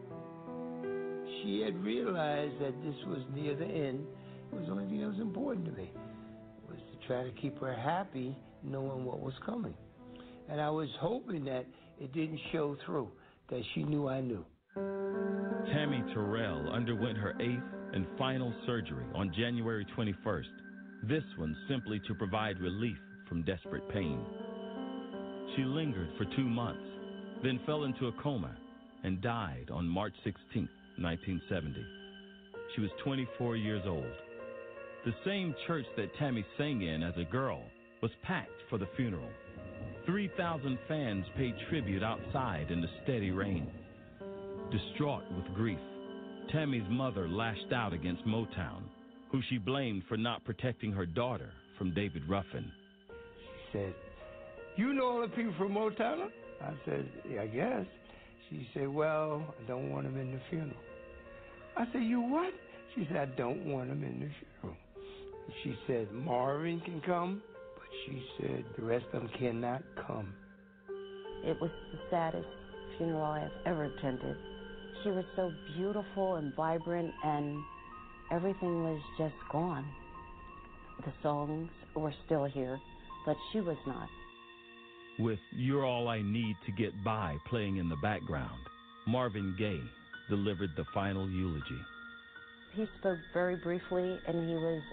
Speaker 20: She had realized that this was near the end. It was the only thing that was important to me, was to try to keep her happy, knowing what was coming. And I was hoping that it didn't show through, that she knew I knew.
Speaker 9: Tammy Terrell underwent her 8th and final surgery on January 21st, this one simply to provide relief from desperate pain. She lingered for 2 months, then fell into a coma and died on March 16, 1970. She was 24 years old. The same church that Tammy sang in as a girl was packed for the funeral. 3,000 fans paid tribute outside in the steady rain. Distraught with grief, Tammy's mother lashed out against Motown, who she blamed for not protecting her daughter from David Ruffin.
Speaker 20: She said, "You know all the people from Motown?" I said, "Yeah, I guess." She said, "Well, I don't want them in the funeral." I said, "You what?" She said, "I don't want them in the funeral." She said, "Marvin can come," but she said the rest of them cannot come.
Speaker 10: It was the saddest funeral I have ever attended. She was so beautiful and vibrant, and everything was just gone. The songs were still here, but she was not.
Speaker 9: With "You're All I Need to Get By" playing in the background, Marvin Gaye delivered the final eulogy.
Speaker 10: He spoke very briefly, and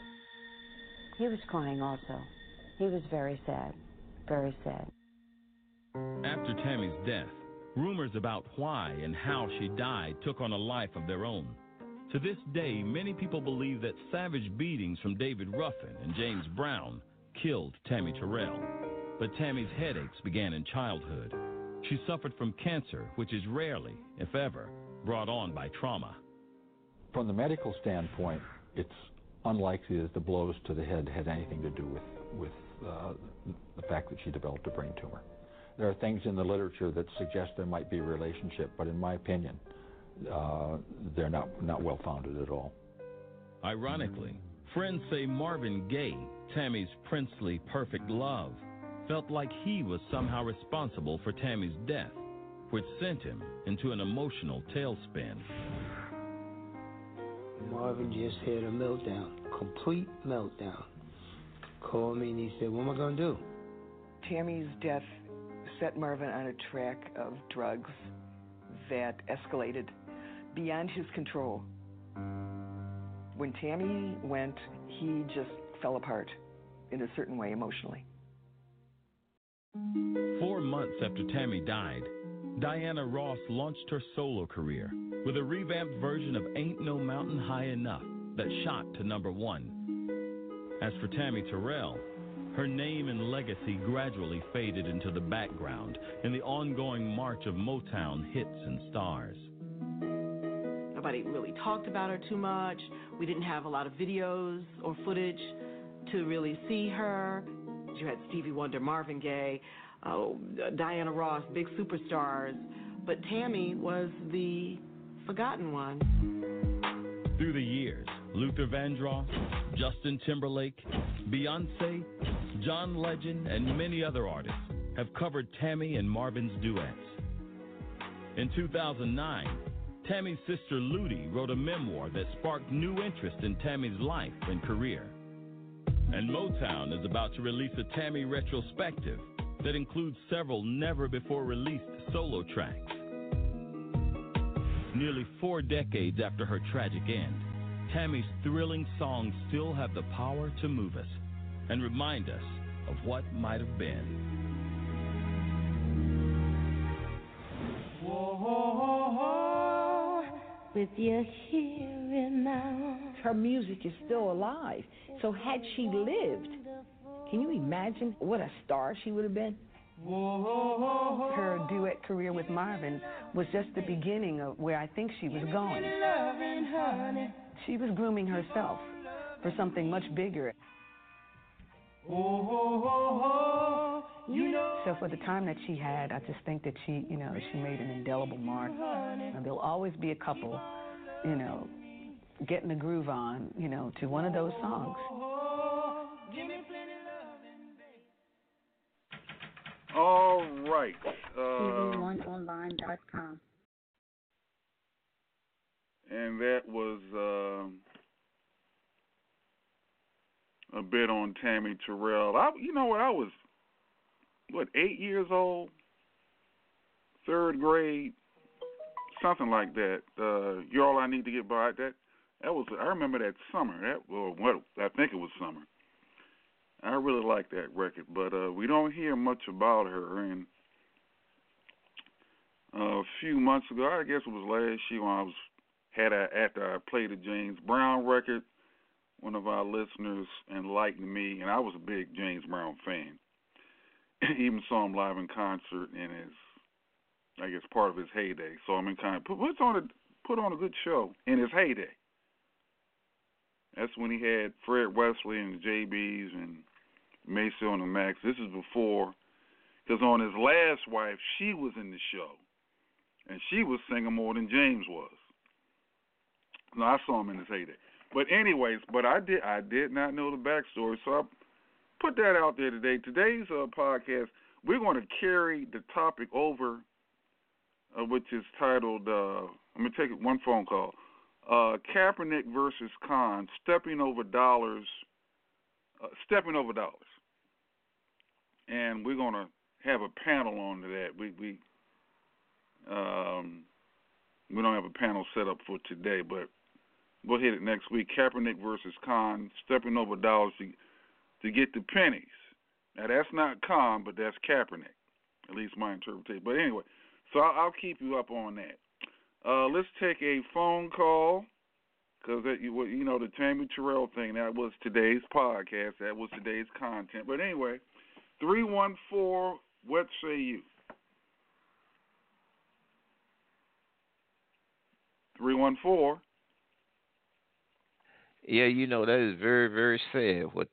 Speaker 10: he was crying also. He was very sad, very sad.
Speaker 9: After Tammy's death, rumors about why and how she died took on a life of their own. To this day, many people believe that savage beatings from David Ruffin and James Brown killed Tammy Terrell. But Tammy's headaches began in childhood. She suffered from cancer, which is rarely, if ever, brought on by trauma.
Speaker 21: From the medical standpoint, it's unlikely that the blows to the head had anything to do with the fact that she developed a brain tumor. There are things in the literature that suggest there might be a relationship, but in my opinion, they're not well-founded at all.
Speaker 9: Ironically, friends say Marvin Gaye, Tammy's princely perfect love, felt like he was somehow responsible for Tammy's death, which sent him into an emotional tailspin.
Speaker 20: Marvin just had a meltdown, complete meltdown. Called me and he said, what am I going to do?
Speaker 1: Tammy's death set Marvin on a track of drugs that escalated beyond his control. When Tammy went, he just fell apart in a certain way emotionally.
Speaker 9: 4 months after Tammy died, Diana Ross launched her solo career with a revamped version of Ain't No Mountain High Enough that shot to #1. As for Tammy Terrell, her name and legacy gradually faded into the background in the ongoing march of Motown hits and stars.
Speaker 3: Nobody really talked about her too much. We didn't have a lot of videos or footage to really see her. You had Stevie Wonder, Marvin Gaye, Diana Ross, big superstars. But Tammy was the forgotten one.
Speaker 9: Through the years, Luther Vandross, Justin Timberlake, Beyonce, John Legend, and many other artists have covered Tammy and Marvin's duets. In 2009, Tammy's sister Ludi wrote a memoir that sparked new interest in Tammy's life and career. And Motown is about to release a Tammy retrospective that includes several never-before-released solo tracks. Nearly 4 decades after her tragic end, Tammy's thrilling songs still have the power to move us and remind us of what might have been.
Speaker 10: Whoa, with your hearing now.
Speaker 11: Her music is still alive. So had she lived, can you imagine what a star she would have been?
Speaker 17: Her duet career with Marvin was just the beginning of where I think she was going. She was grooming herself for something much bigger. So for the time that she had, I just think that she made an indelible mark. And there'll always be a couple, getting the groove on, to one of those songs.
Speaker 6: All right.
Speaker 23: TV1online.com.
Speaker 6: And that was a bit on Tammy Terrell. I was, 8 years old? 3rd grade? Something like that. You're All I Need to Get By. That was, I remember that summer. I think it was summer. I really like that record, but we don't hear much about her. And a few months ago, I guess it was last year, when after I played the James Brown record, one of our listeners enlightened me, and I was a big James Brown fan. Even saw him live in concert in his, I guess, part of his heyday. So I'm in kind of put on a good show in his heyday. That's when he had Fred Wesley and the JBs and Maceo and the Max. This is before, because on his last wife, she was in the show, and she was singing more than James was. No, I saw him in his heyday. But anyways, I did not know the backstory, so I put that out there today. Today's podcast, we're going to carry the topic over, which is titled, let me take one phone call, Kaepernick versus Khan, stepping over dollars. And we're going to have a panel on to that. We don't have a panel set up for today, but we'll hit it next week. Kaepernick versus Khan, stepping over dollars to get the pennies. Now, that's not Khan, but that's Kaepernick, at least my interpretation. But anyway, so I'll keep you up on that. Let's take a phone call, because the Tammy Terrell thing, that was today's podcast. That was today's content. But anyway, 314, what say you? 314.
Speaker 24: Yeah, that is very, very sad what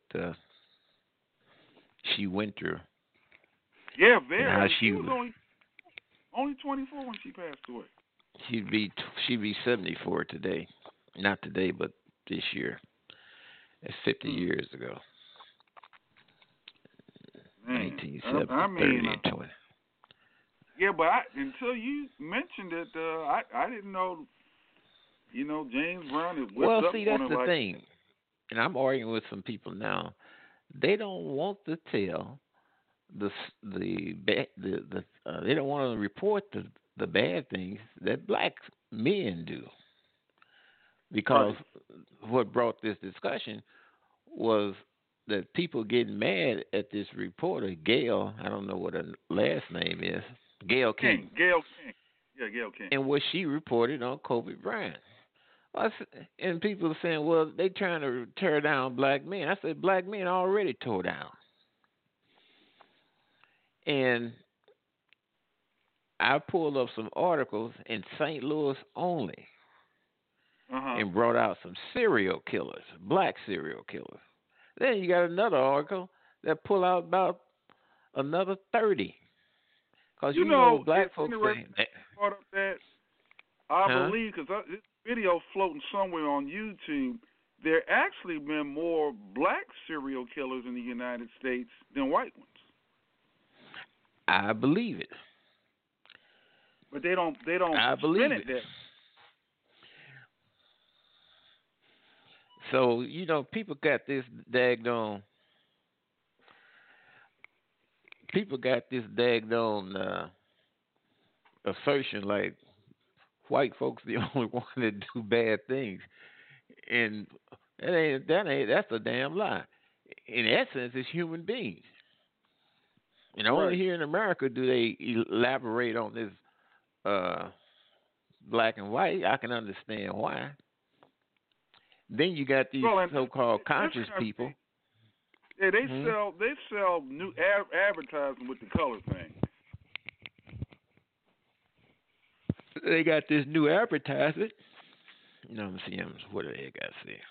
Speaker 24: she went through.
Speaker 6: Yeah, very.
Speaker 24: How
Speaker 6: she was only 24 when she passed away.
Speaker 24: She'd be 74 today. Not today, but this year. That's 50 years ago. 1970,
Speaker 6: I mean,
Speaker 24: 30 and 20.
Speaker 6: Yeah, but until you mentioned it, I didn't know. You know, James Brown is whipped up
Speaker 24: see,
Speaker 6: on
Speaker 24: that's
Speaker 6: it
Speaker 24: the
Speaker 6: like,
Speaker 24: thing. And I'm arguing with some people now. They don't want to tell they don't want to report the bad things that black men do. Because what brought this discussion was that people getting mad at this reporter, Gail, I don't know what her last name is, Gail King.
Speaker 6: Gail King. Yeah, Gail King.
Speaker 24: And what she reported on Kobe Bryant. And people are saying, well, they trying to tear down black men. I said, black men already tore down. And I pulled up some articles in St. Louis only and brought out some serial killers, black serial killers. Then you got another article that pull out about another 30. Because you know black folks say
Speaker 6: part of that, I believe, because this video floating somewhere on YouTube, there actually been more black serial killers in the United States than white ones.
Speaker 24: I believe it.
Speaker 6: But they don't
Speaker 24: I believe it.
Speaker 6: That.
Speaker 24: So, people got this daggone assertion like white folks the only one that do bad things. And that's a damn lie. In essence, it's human beings. And only here in America do they elaborate on this black and white. I can understand why. Then you got these so-called conscious people.
Speaker 6: Yeah, they sell new advertising with the color thing.
Speaker 24: They got this new advertisement. Let me see. What the heck I say?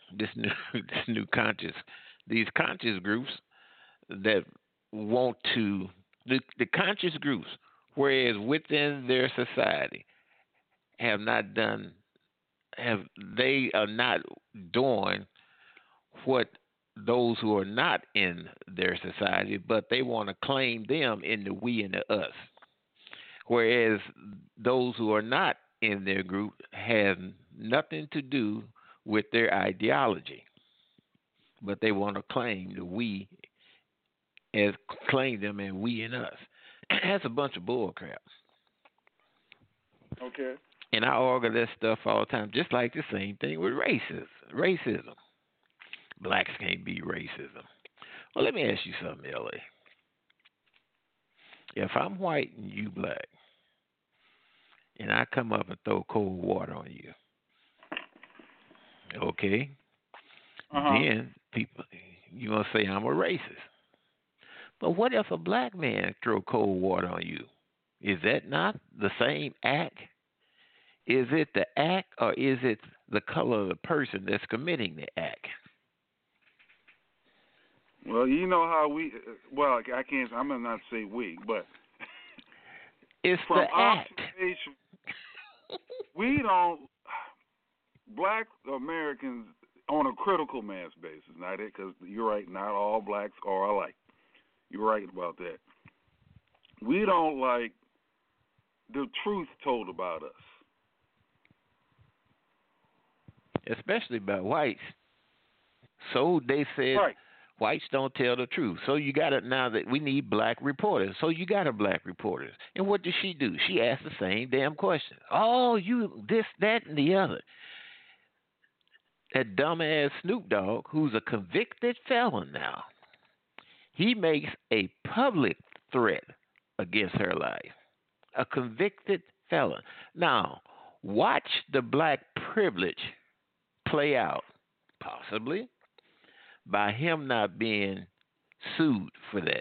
Speaker 24: These conscious groups that want to the conscious groups, whereas within their society they are not doing what those who are not in their society, but they want to claim them in the we and the us. Whereas those who are not in their group have nothing to do with their ideology, but they want to claim the we claim them and we and us. That's a bunch of bull crap.
Speaker 6: Okay.
Speaker 24: And I argue that stuff all the time, just like the same thing with racism. Blacks can't be racism. Well, let me ask you something, L.A. If I'm white and you black, and I come up and throw cold water on you, okay? Then people, you're going to say I'm a racist. But what if a black man throw cold water on you? Is that not the same act? Is it the act or is it the color of the person that's committing the act?
Speaker 6: Well, you know how I'm going to not say we, but
Speaker 24: it's
Speaker 6: from
Speaker 24: the act.
Speaker 6: We don't, black Americans on a critical mass basis, not it, because you're right, not all blacks are alike. You're right about that. We don't like the truth told about us.
Speaker 24: Especially by whites. So they said whites don't tell the truth. So you got it now that we need black reporters. So you got a black reporter. And what does she do? She asks the same damn question. Oh, you this, that, and the other. That dumbass Snoop Dogg, who's a convicted felon now, he makes a public threat against her life. A convicted felon. Now, watch the black privilege play out, possibly, by him not being sued for that.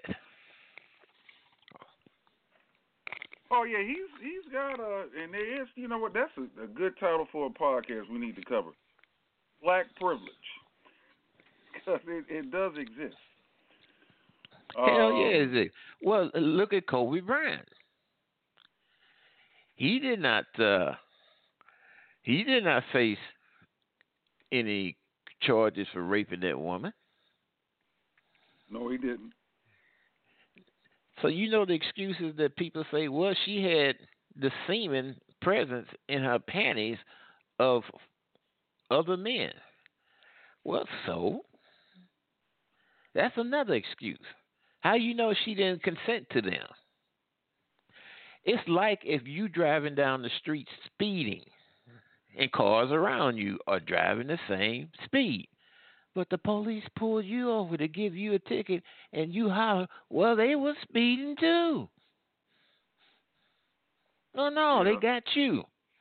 Speaker 6: Oh yeah, he's got and there is, you know what? That's a good title for a podcast we need to cover. Black privilege, because it does exist.
Speaker 24: Hell yeah, is it? Well, look at Kobe Bryant. He did not He did not face any charges for raping that woman.
Speaker 6: No, he didn't.
Speaker 24: So you know the excuses that people say, well, she had the semen presence in her panties of other men. Well, so that's another excuse. How you know she didn't consent to them? It's like if you driving down the street speeding and cars around you are driving the same speed. But the police pulled you over to give you a ticket and you holler, well, they were speeding too. No, they got you.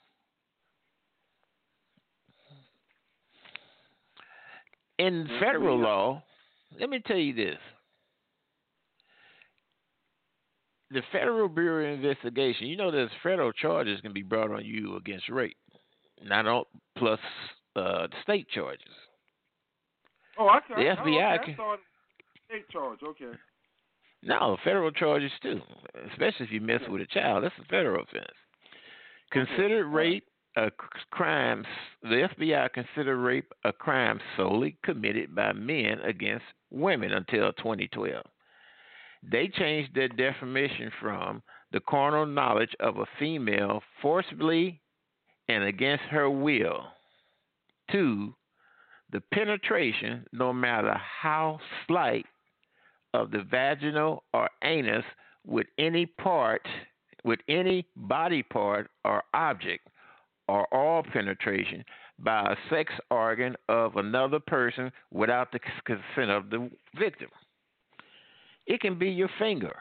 Speaker 24: In federal law, let me tell you this. The Federal Bureau of Investigation, you know there's federal charges can be brought on you against rape. Not all, plus state charges.
Speaker 6: Oh, I
Speaker 24: the FBI
Speaker 6: I thought state charge. Okay.
Speaker 24: No, federal charges too, especially if you mess with a child. That's a federal offense. Considered rape a crime. The FBI considered rape a crime solely committed by men against women until 2012. They changed their definition from the carnal knowledge of a female forcibly and against her will to the penetration, no matter how slight, of the vaginal or anus with any body part or object, or all penetration by a sex organ of another person without the consent of the victim. It can be your finger.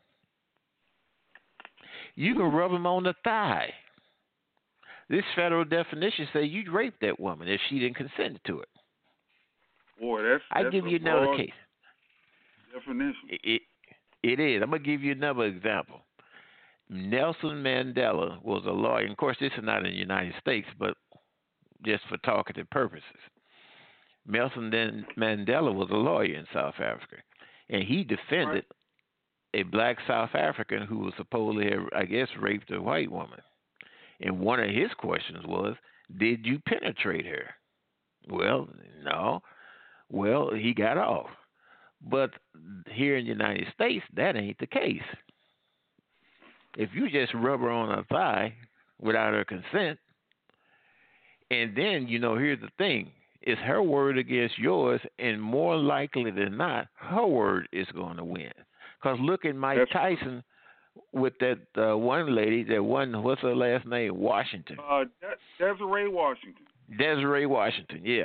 Speaker 24: You can rub them on the thigh. This federal definition says you raped that woman if she didn't consent to it.
Speaker 6: Boy, that's
Speaker 24: I give you another case.
Speaker 6: Definition.
Speaker 24: It is. I'm going to give you another example. Nelson Mandela was a lawyer. And of course, this is not in the United States, but just for talkative purposes. Nelson Mandela was a lawyer in South Africa, and he defended a black South African who was supposedly, I guess, raped a white woman. And one of his questions was, did you penetrate her? Well, no. Well, he got off. But here in the United States, that ain't the case. If you just rub her on her thigh without her consent, and then, here's the thing. It's her word against yours, and more likely than not, her word is going to win. Because look at Mike Tyson with that one lady, that one, what's her last name? Washington.
Speaker 6: Desiree Washington.
Speaker 24: Desiree Washington, yeah.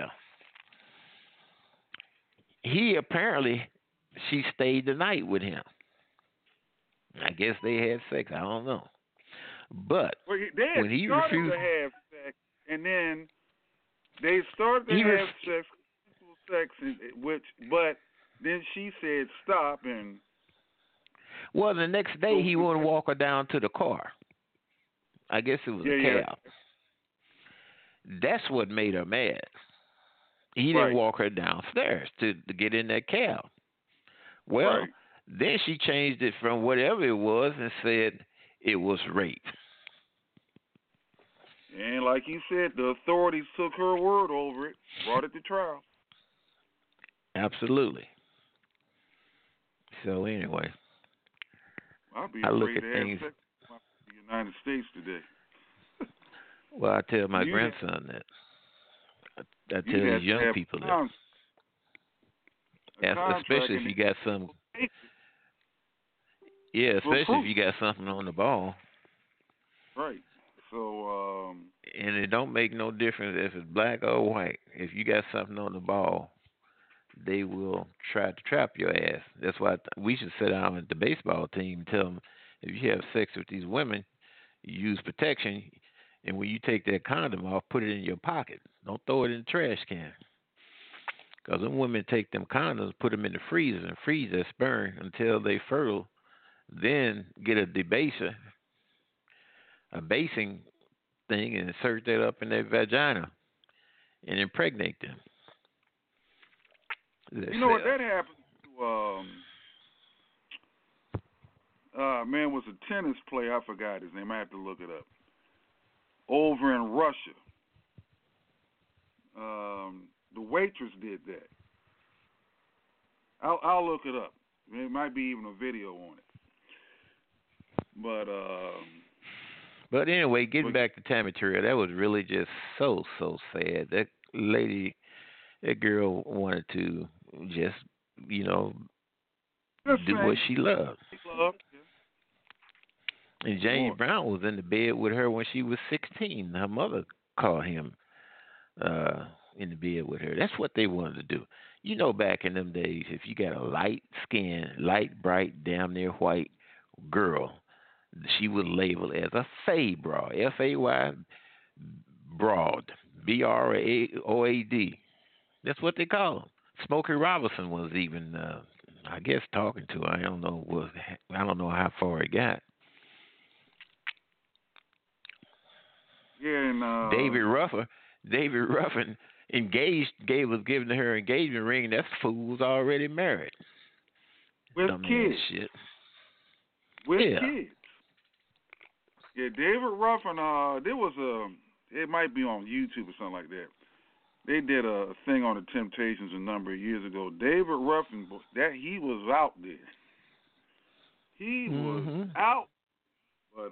Speaker 24: She stayed the night with him. I guess they had sex. I don't know. But when he refused
Speaker 6: to have sex, and then they started to have sex, but then she said stop, and
Speaker 24: well, the next day he wouldn't walk her down to the car. I guess it was a cab. That's what made her mad. He didn't walk her downstairs to get in that cab. Well, then she changed it from whatever it was and said it was rape.
Speaker 6: And like you said, the authorities took her word over it, brought it to trial.
Speaker 24: Absolutely. So anyway, I look at things.
Speaker 6: The United States today.
Speaker 24: Well, I tell my grandson that. I tell these young people that. Especially if you got some. Yeah, especially if you got something on the ball.
Speaker 6: Right. So.
Speaker 24: And it don't make no difference if it's black or white. If you got something on the ball, they will try to trap your ass. That's why we should sit down with the baseball team and tell them, if you have sex with these women, you use protection, and when you take that condom off, put it in your pocket. Don't throw it in the trash can. Because them women take them condoms, put them in the freezer, and freeze that sperm until they fertile, then get a basing thing and insert that up in their vagina and impregnate them.
Speaker 6: You know what, that happened to, man, was a tennis player. I forgot his name. I have to look it up. Over in Russia. The waitress did that. I'll look it up. There might be even a video on it.
Speaker 24: But anyway, getting back to Tammy Terrell, that was really just so sad. That lady, that girl wanted to just, do what she loved. And James Brown was in the bed with her when she was 16. Her mother caught him in the bed with her. That's what they wanted to do. Back in them days, if you got a light bright, damn near white girl, she was labeled as a fay broad, F-A-Y broad, B-R-O-A-D. That's what they call them. Smokey Robinson was even, I guess, talking to her. I don't know how far it got.
Speaker 6: Yeah, and
Speaker 24: David Ruffin was giving her engagement ring. That fool's already married.
Speaker 6: With
Speaker 24: Dumbass
Speaker 6: kids.
Speaker 24: Shit.
Speaker 6: With kids. Yeah, David Ruffin. There was it might be on YouTube or something like that. They did a thing on the Temptations a number of years ago. David Ruffin, he was out there. He was out, but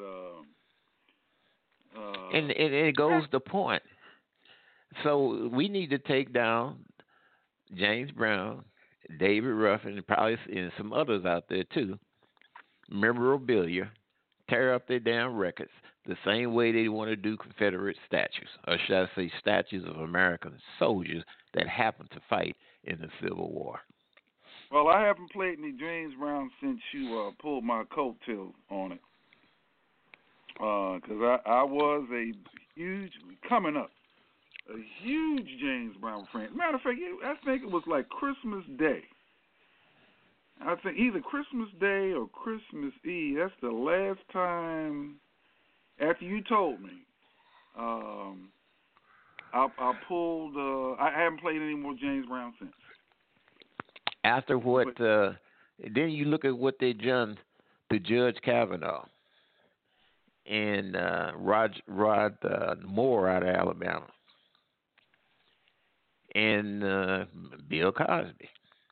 Speaker 24: and it goes to point. So we need to take down James Brown, David Ruffin, and probably and some others out there too. Memorabilia, tear up their damn records the same way they want to do Confederate statues, or should I say statues of American soldiers that happened to fight in the Civil War.
Speaker 6: Well, I haven't played any James Brown since you pulled my coattail on it. Because I was a huge James Brown fan. Matter of fact, I think it was like Christmas Day. I think either Christmas Day or Christmas Eve. That's the last time after you told me. I pulled. I haven't played any more James Brown since.
Speaker 24: After what? Then you look at what they done to Judge Kavanaugh and Rod Moore out of Alabama, and Bill Cosby.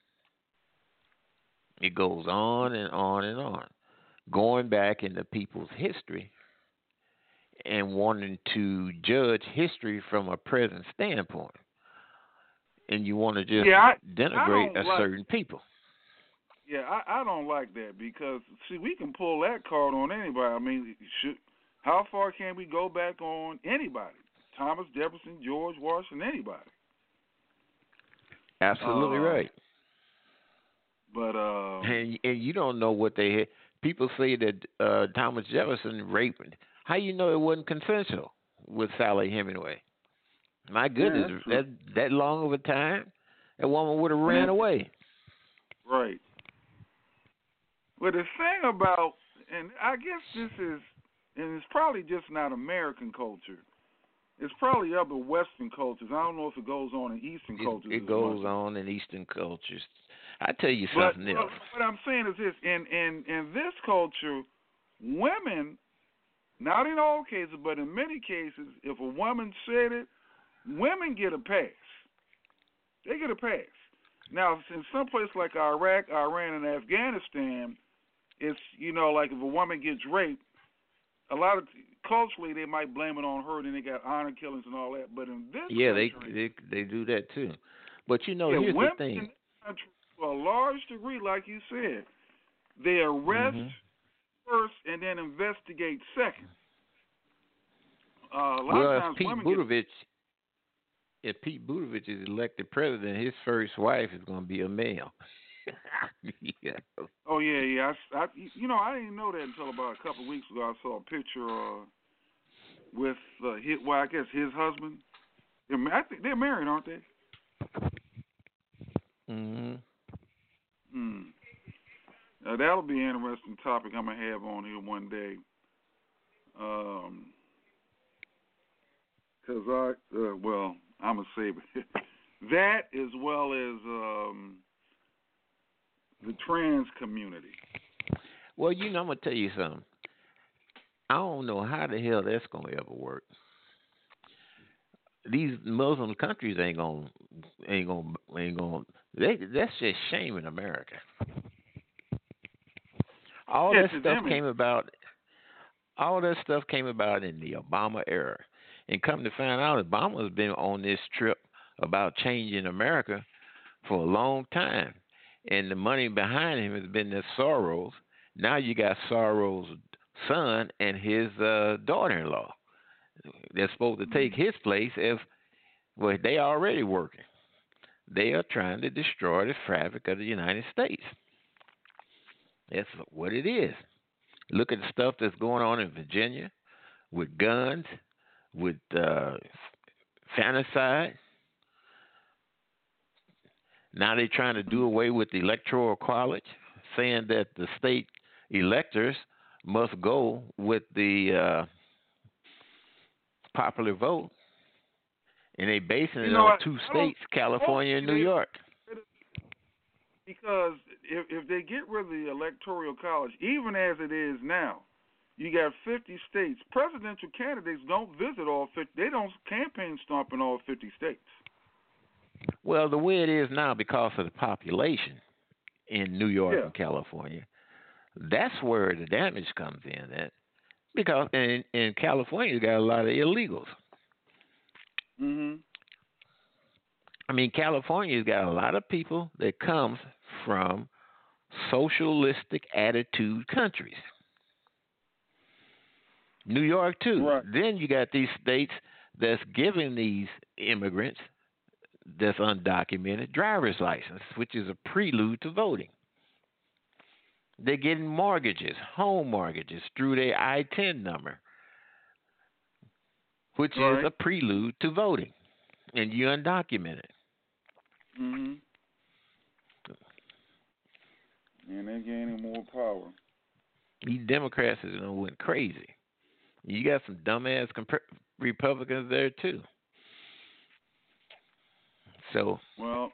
Speaker 24: It goes on and on and on, going back into people's history and wanting to judge history from a present standpoint. And you want to just denigrate certain people.
Speaker 6: Yeah, I don't like that because, see, we can pull that card on anybody. I mean, how far can we go back on anybody? Thomas Jefferson, George Washington, anybody.
Speaker 24: Absolutely right.
Speaker 6: But
Speaker 24: and you don't know what they had. People say that Thomas Jefferson raped. How you know it wasn't consensual with Sally Hemingway? My goodness, that long of a time, that woman would have ran away.
Speaker 6: Right. Well, the thing about, and I guess this is, and it's probably just not American culture. It's probably other Western cultures. I don't know if it goes on in Eastern cultures.
Speaker 24: It goes on in Eastern cultures. I tell you something else.
Speaker 6: What I'm saying is this: in this culture, women, not in all cases, but in many cases, if a woman said it, women get a pass. They get a pass. Now, in some places like Iraq, Iran, and Afghanistan, it's, like if a woman gets raped, a lot of culturally they might blame it on her, and then they got honor killings and all that. But in this country,
Speaker 24: they do that too. But here's the thing.
Speaker 6: In this country, to a large degree, like you said, they arrest first and then investigate second. A lot of times
Speaker 24: if Pete Buttigieg is elected president, his first wife is going to be a male.
Speaker 6: Yeah. Oh yeah. I didn't know that until about a couple of weeks ago. I saw a picture with I guess his husband. I think they're married, aren't they? That'll be an interesting topic I'm gonna have on here one day. Because I'm gonna say that as well as the trans community.
Speaker 24: Well, I'm gonna tell you something. I don't know how the hell that's gonna ever work. these Muslim countries ain't gonna. That's just shame in America. All that stuff came about. All that stuff came about in the Obama era, and come to find out, Obama's been on this trip about changing America for a long time, and the money behind him has been the Soros. Now you got Soros' son and his daughter-in-law. They're supposed to take his place if, well, they already working. They are trying to destroy the fabric of the United States. That's what it is. Look at the stuff that's going on in Virginia with guns, with fanticide. Now they're trying to do away with the Electoral College, saying that the state electors must go with the popular vote. And they basing it on two states, California and New York.
Speaker 6: Because if they get rid of the Electoral College, even as it is now, you got 50 states. Presidential candidates don't visit all 50. They don't campaign stomp in all 50 states.
Speaker 24: Well, the way it is now, because of the population in New York and California, that's where the damage comes in. That because in California, you got a lot of illegals.
Speaker 6: Mm-hmm.
Speaker 24: I mean, California's got a lot of people that comes from socialistic attitude countries. New York, too. Right. Then you got these states that's giving these immigrants that's undocumented driver's license, which is a prelude to voting. They're getting mortgages, home mortgages, through their I-10 number, which is a prelude to voting, and you're undocumented.
Speaker 6: Mm-hmm. And they're gaining more power.
Speaker 24: These Democrats went crazy. You got some dumbass Republicans there too. So,
Speaker 6: well,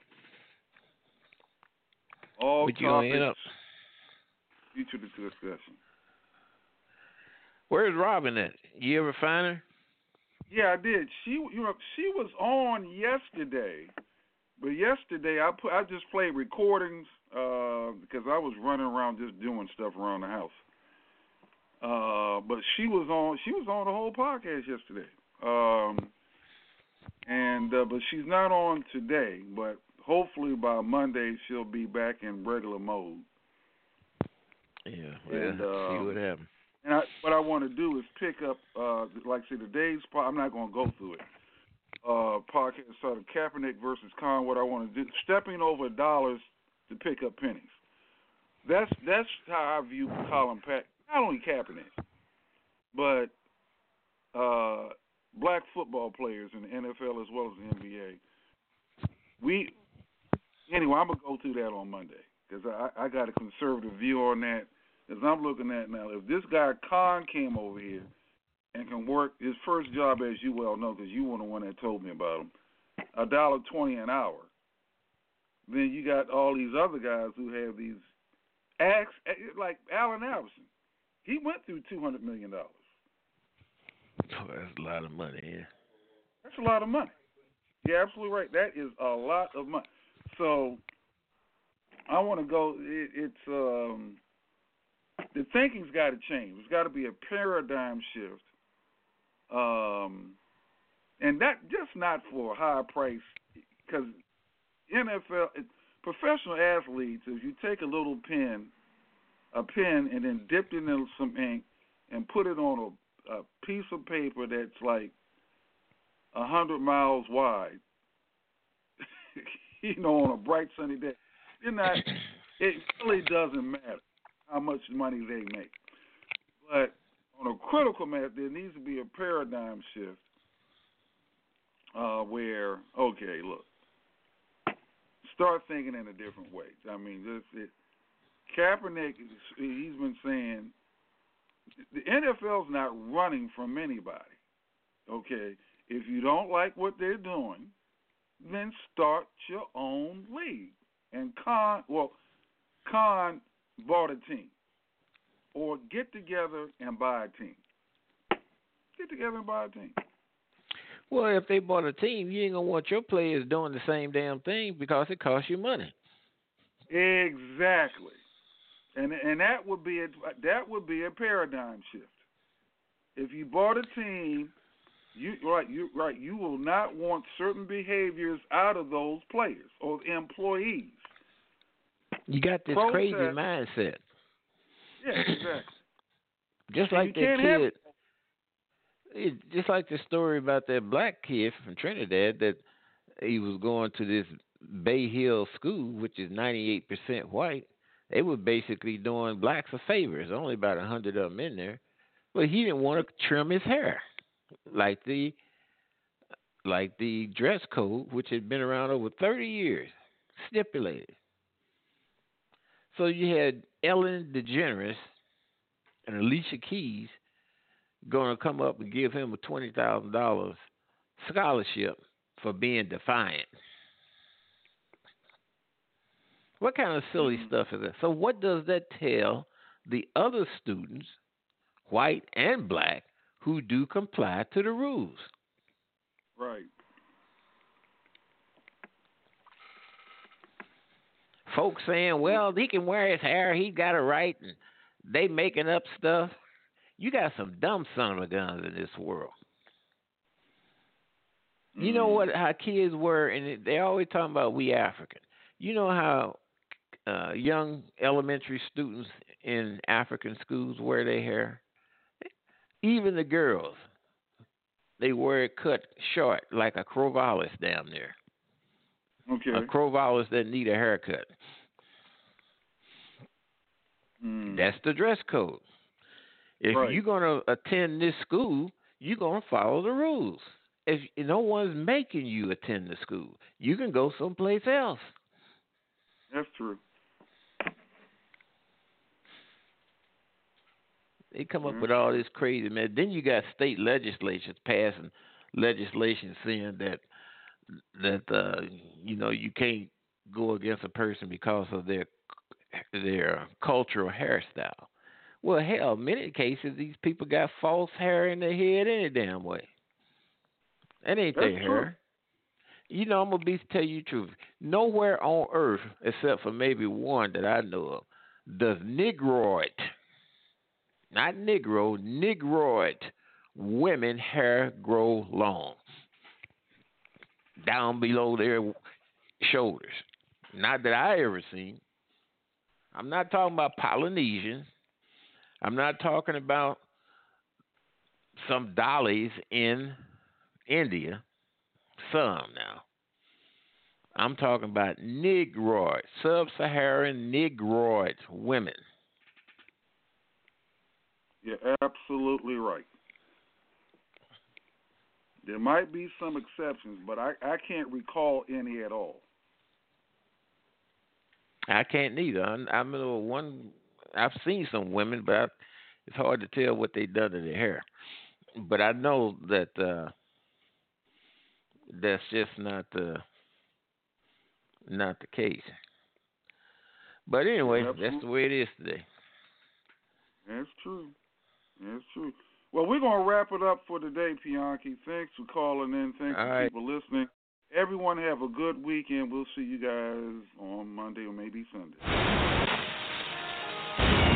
Speaker 6: all
Speaker 24: what you gonna end up?
Speaker 6: Future discussion.
Speaker 24: Where's Robin at? You ever find her?
Speaker 6: Yeah, I did. She was on yesterday, but yesterday I just played recordings because I was running around just doing stuff around the house. But she was on the whole podcast yesterday. But she's not on today, but hopefully by Monday she'll be back in regular mode.
Speaker 24: Yeah, see what happens.
Speaker 6: And what I want to do is pick up, like I say, today's I'm not going to go through it. Podcast sort of Kaepernick versus Khan. What I want to do, stepping over dollars to pick up pennies. That's how I view Colin Pat. Not only Kaepernick, but black football players in the NFL as well as the NBA. Anyway, I'm gonna go through that on Monday because I got a conservative view on that. As I'm looking at now, if this guy Khan came over here and can work his first job, as you well know, because you were the one that told me about him, $1.20 an hour, then you got all these other guys who have these acts, like Allen Iverson. He went through $200 million.
Speaker 24: Oh, that's a lot of money, yeah.
Speaker 6: That's a lot of money. You're absolutely right. That is a lot of money. So I want to go. The thinking's got to change. There's got to be a paradigm shift, and that just not for high price. Because NFL professional athletes, if you take a little pen, and then dip it in some ink and put it on a piece of paper that's like 100 miles wide, on a bright sunny day, it really doesn't matter how much money they make. But on a critical matter, there needs to be a paradigm shift where, okay, look, start thinking in a different way. I mean, Kaepernick, he's been saying the NFL's not running from anybody, okay? If you don't like what they're doing, then start your own league. And Khan bought a team. Or get together and buy a team. Get together and buy a team.
Speaker 24: Well, if they bought a team, you ain't gonna want your players doing the same damn thing because it costs you money.
Speaker 6: Exactly, and that would be a paradigm shift. If you bought a team, you will not want certain behaviors out of those players or employees.
Speaker 24: You got this crazy mindset.
Speaker 6: Yeah, exactly.
Speaker 24: Just like that kid. Just like the story about that black kid from Trinidad that he was going to this Bay Hill school, which is 98% white. They were basically doing blacks a favor. There's only about 100 of them in there. But he didn't want to trim his hair like the dress code, which had been around over 30 years, stipulated. So you had Ellen DeGeneres and Alicia Keys going to come up and give him a $20,000 scholarship for being defiant. What kind of silly stuff is that? So what does that tell the other students, white and black, who do comply to the rules?
Speaker 6: Right.
Speaker 24: Folks saying, well, he can wear his hair, he got a right, and they making up stuff. You got some dumb son of a guns in this world. You know how kids were, and they always talking about we African. You know how young elementary students in African schools wear their hair? Even the girls, they wear it cut short like a Crovalis down there.
Speaker 6: Okay.
Speaker 24: A Crovalis that need a haircut. That's the dress code. If you're going to attend this school, you're going to follow the rules. If no one's making you attend the school, you can go someplace else.
Speaker 6: That's true.
Speaker 24: They come up with all this crazy, man. Then you got state legislatures passing legislation saying that you can't go against a person because of their cultural hairstyle. Well, hell, in many cases these people got false hair in their head any damn way. That ain't their hair. You know, I'm gonna tell you the truth. Nowhere on earth, except for maybe one that I know of, does Negroid, not Negro, Negroid women hair grow long down below their shoulders. Not that I ever seen. I'm not talking about Polynesians. I'm not talking about some dollies in India. Some now. I'm talking about Negroid, sub-Saharan Negroid women.
Speaker 6: You're absolutely right. There might be some exceptions, but I can't recall any at all.
Speaker 24: I can't neither. I've seen some women, but it's hard to tell what they done to their hair. But I know that that's just not the case. But anyway, that's the way it is today.
Speaker 6: That's true. That's true. Well, we're going to wrap it up for today, Pianki. Thanks for calling in. Thanks for people listening. Everyone have a good weekend. We'll see you guys on Monday or maybe Sunday.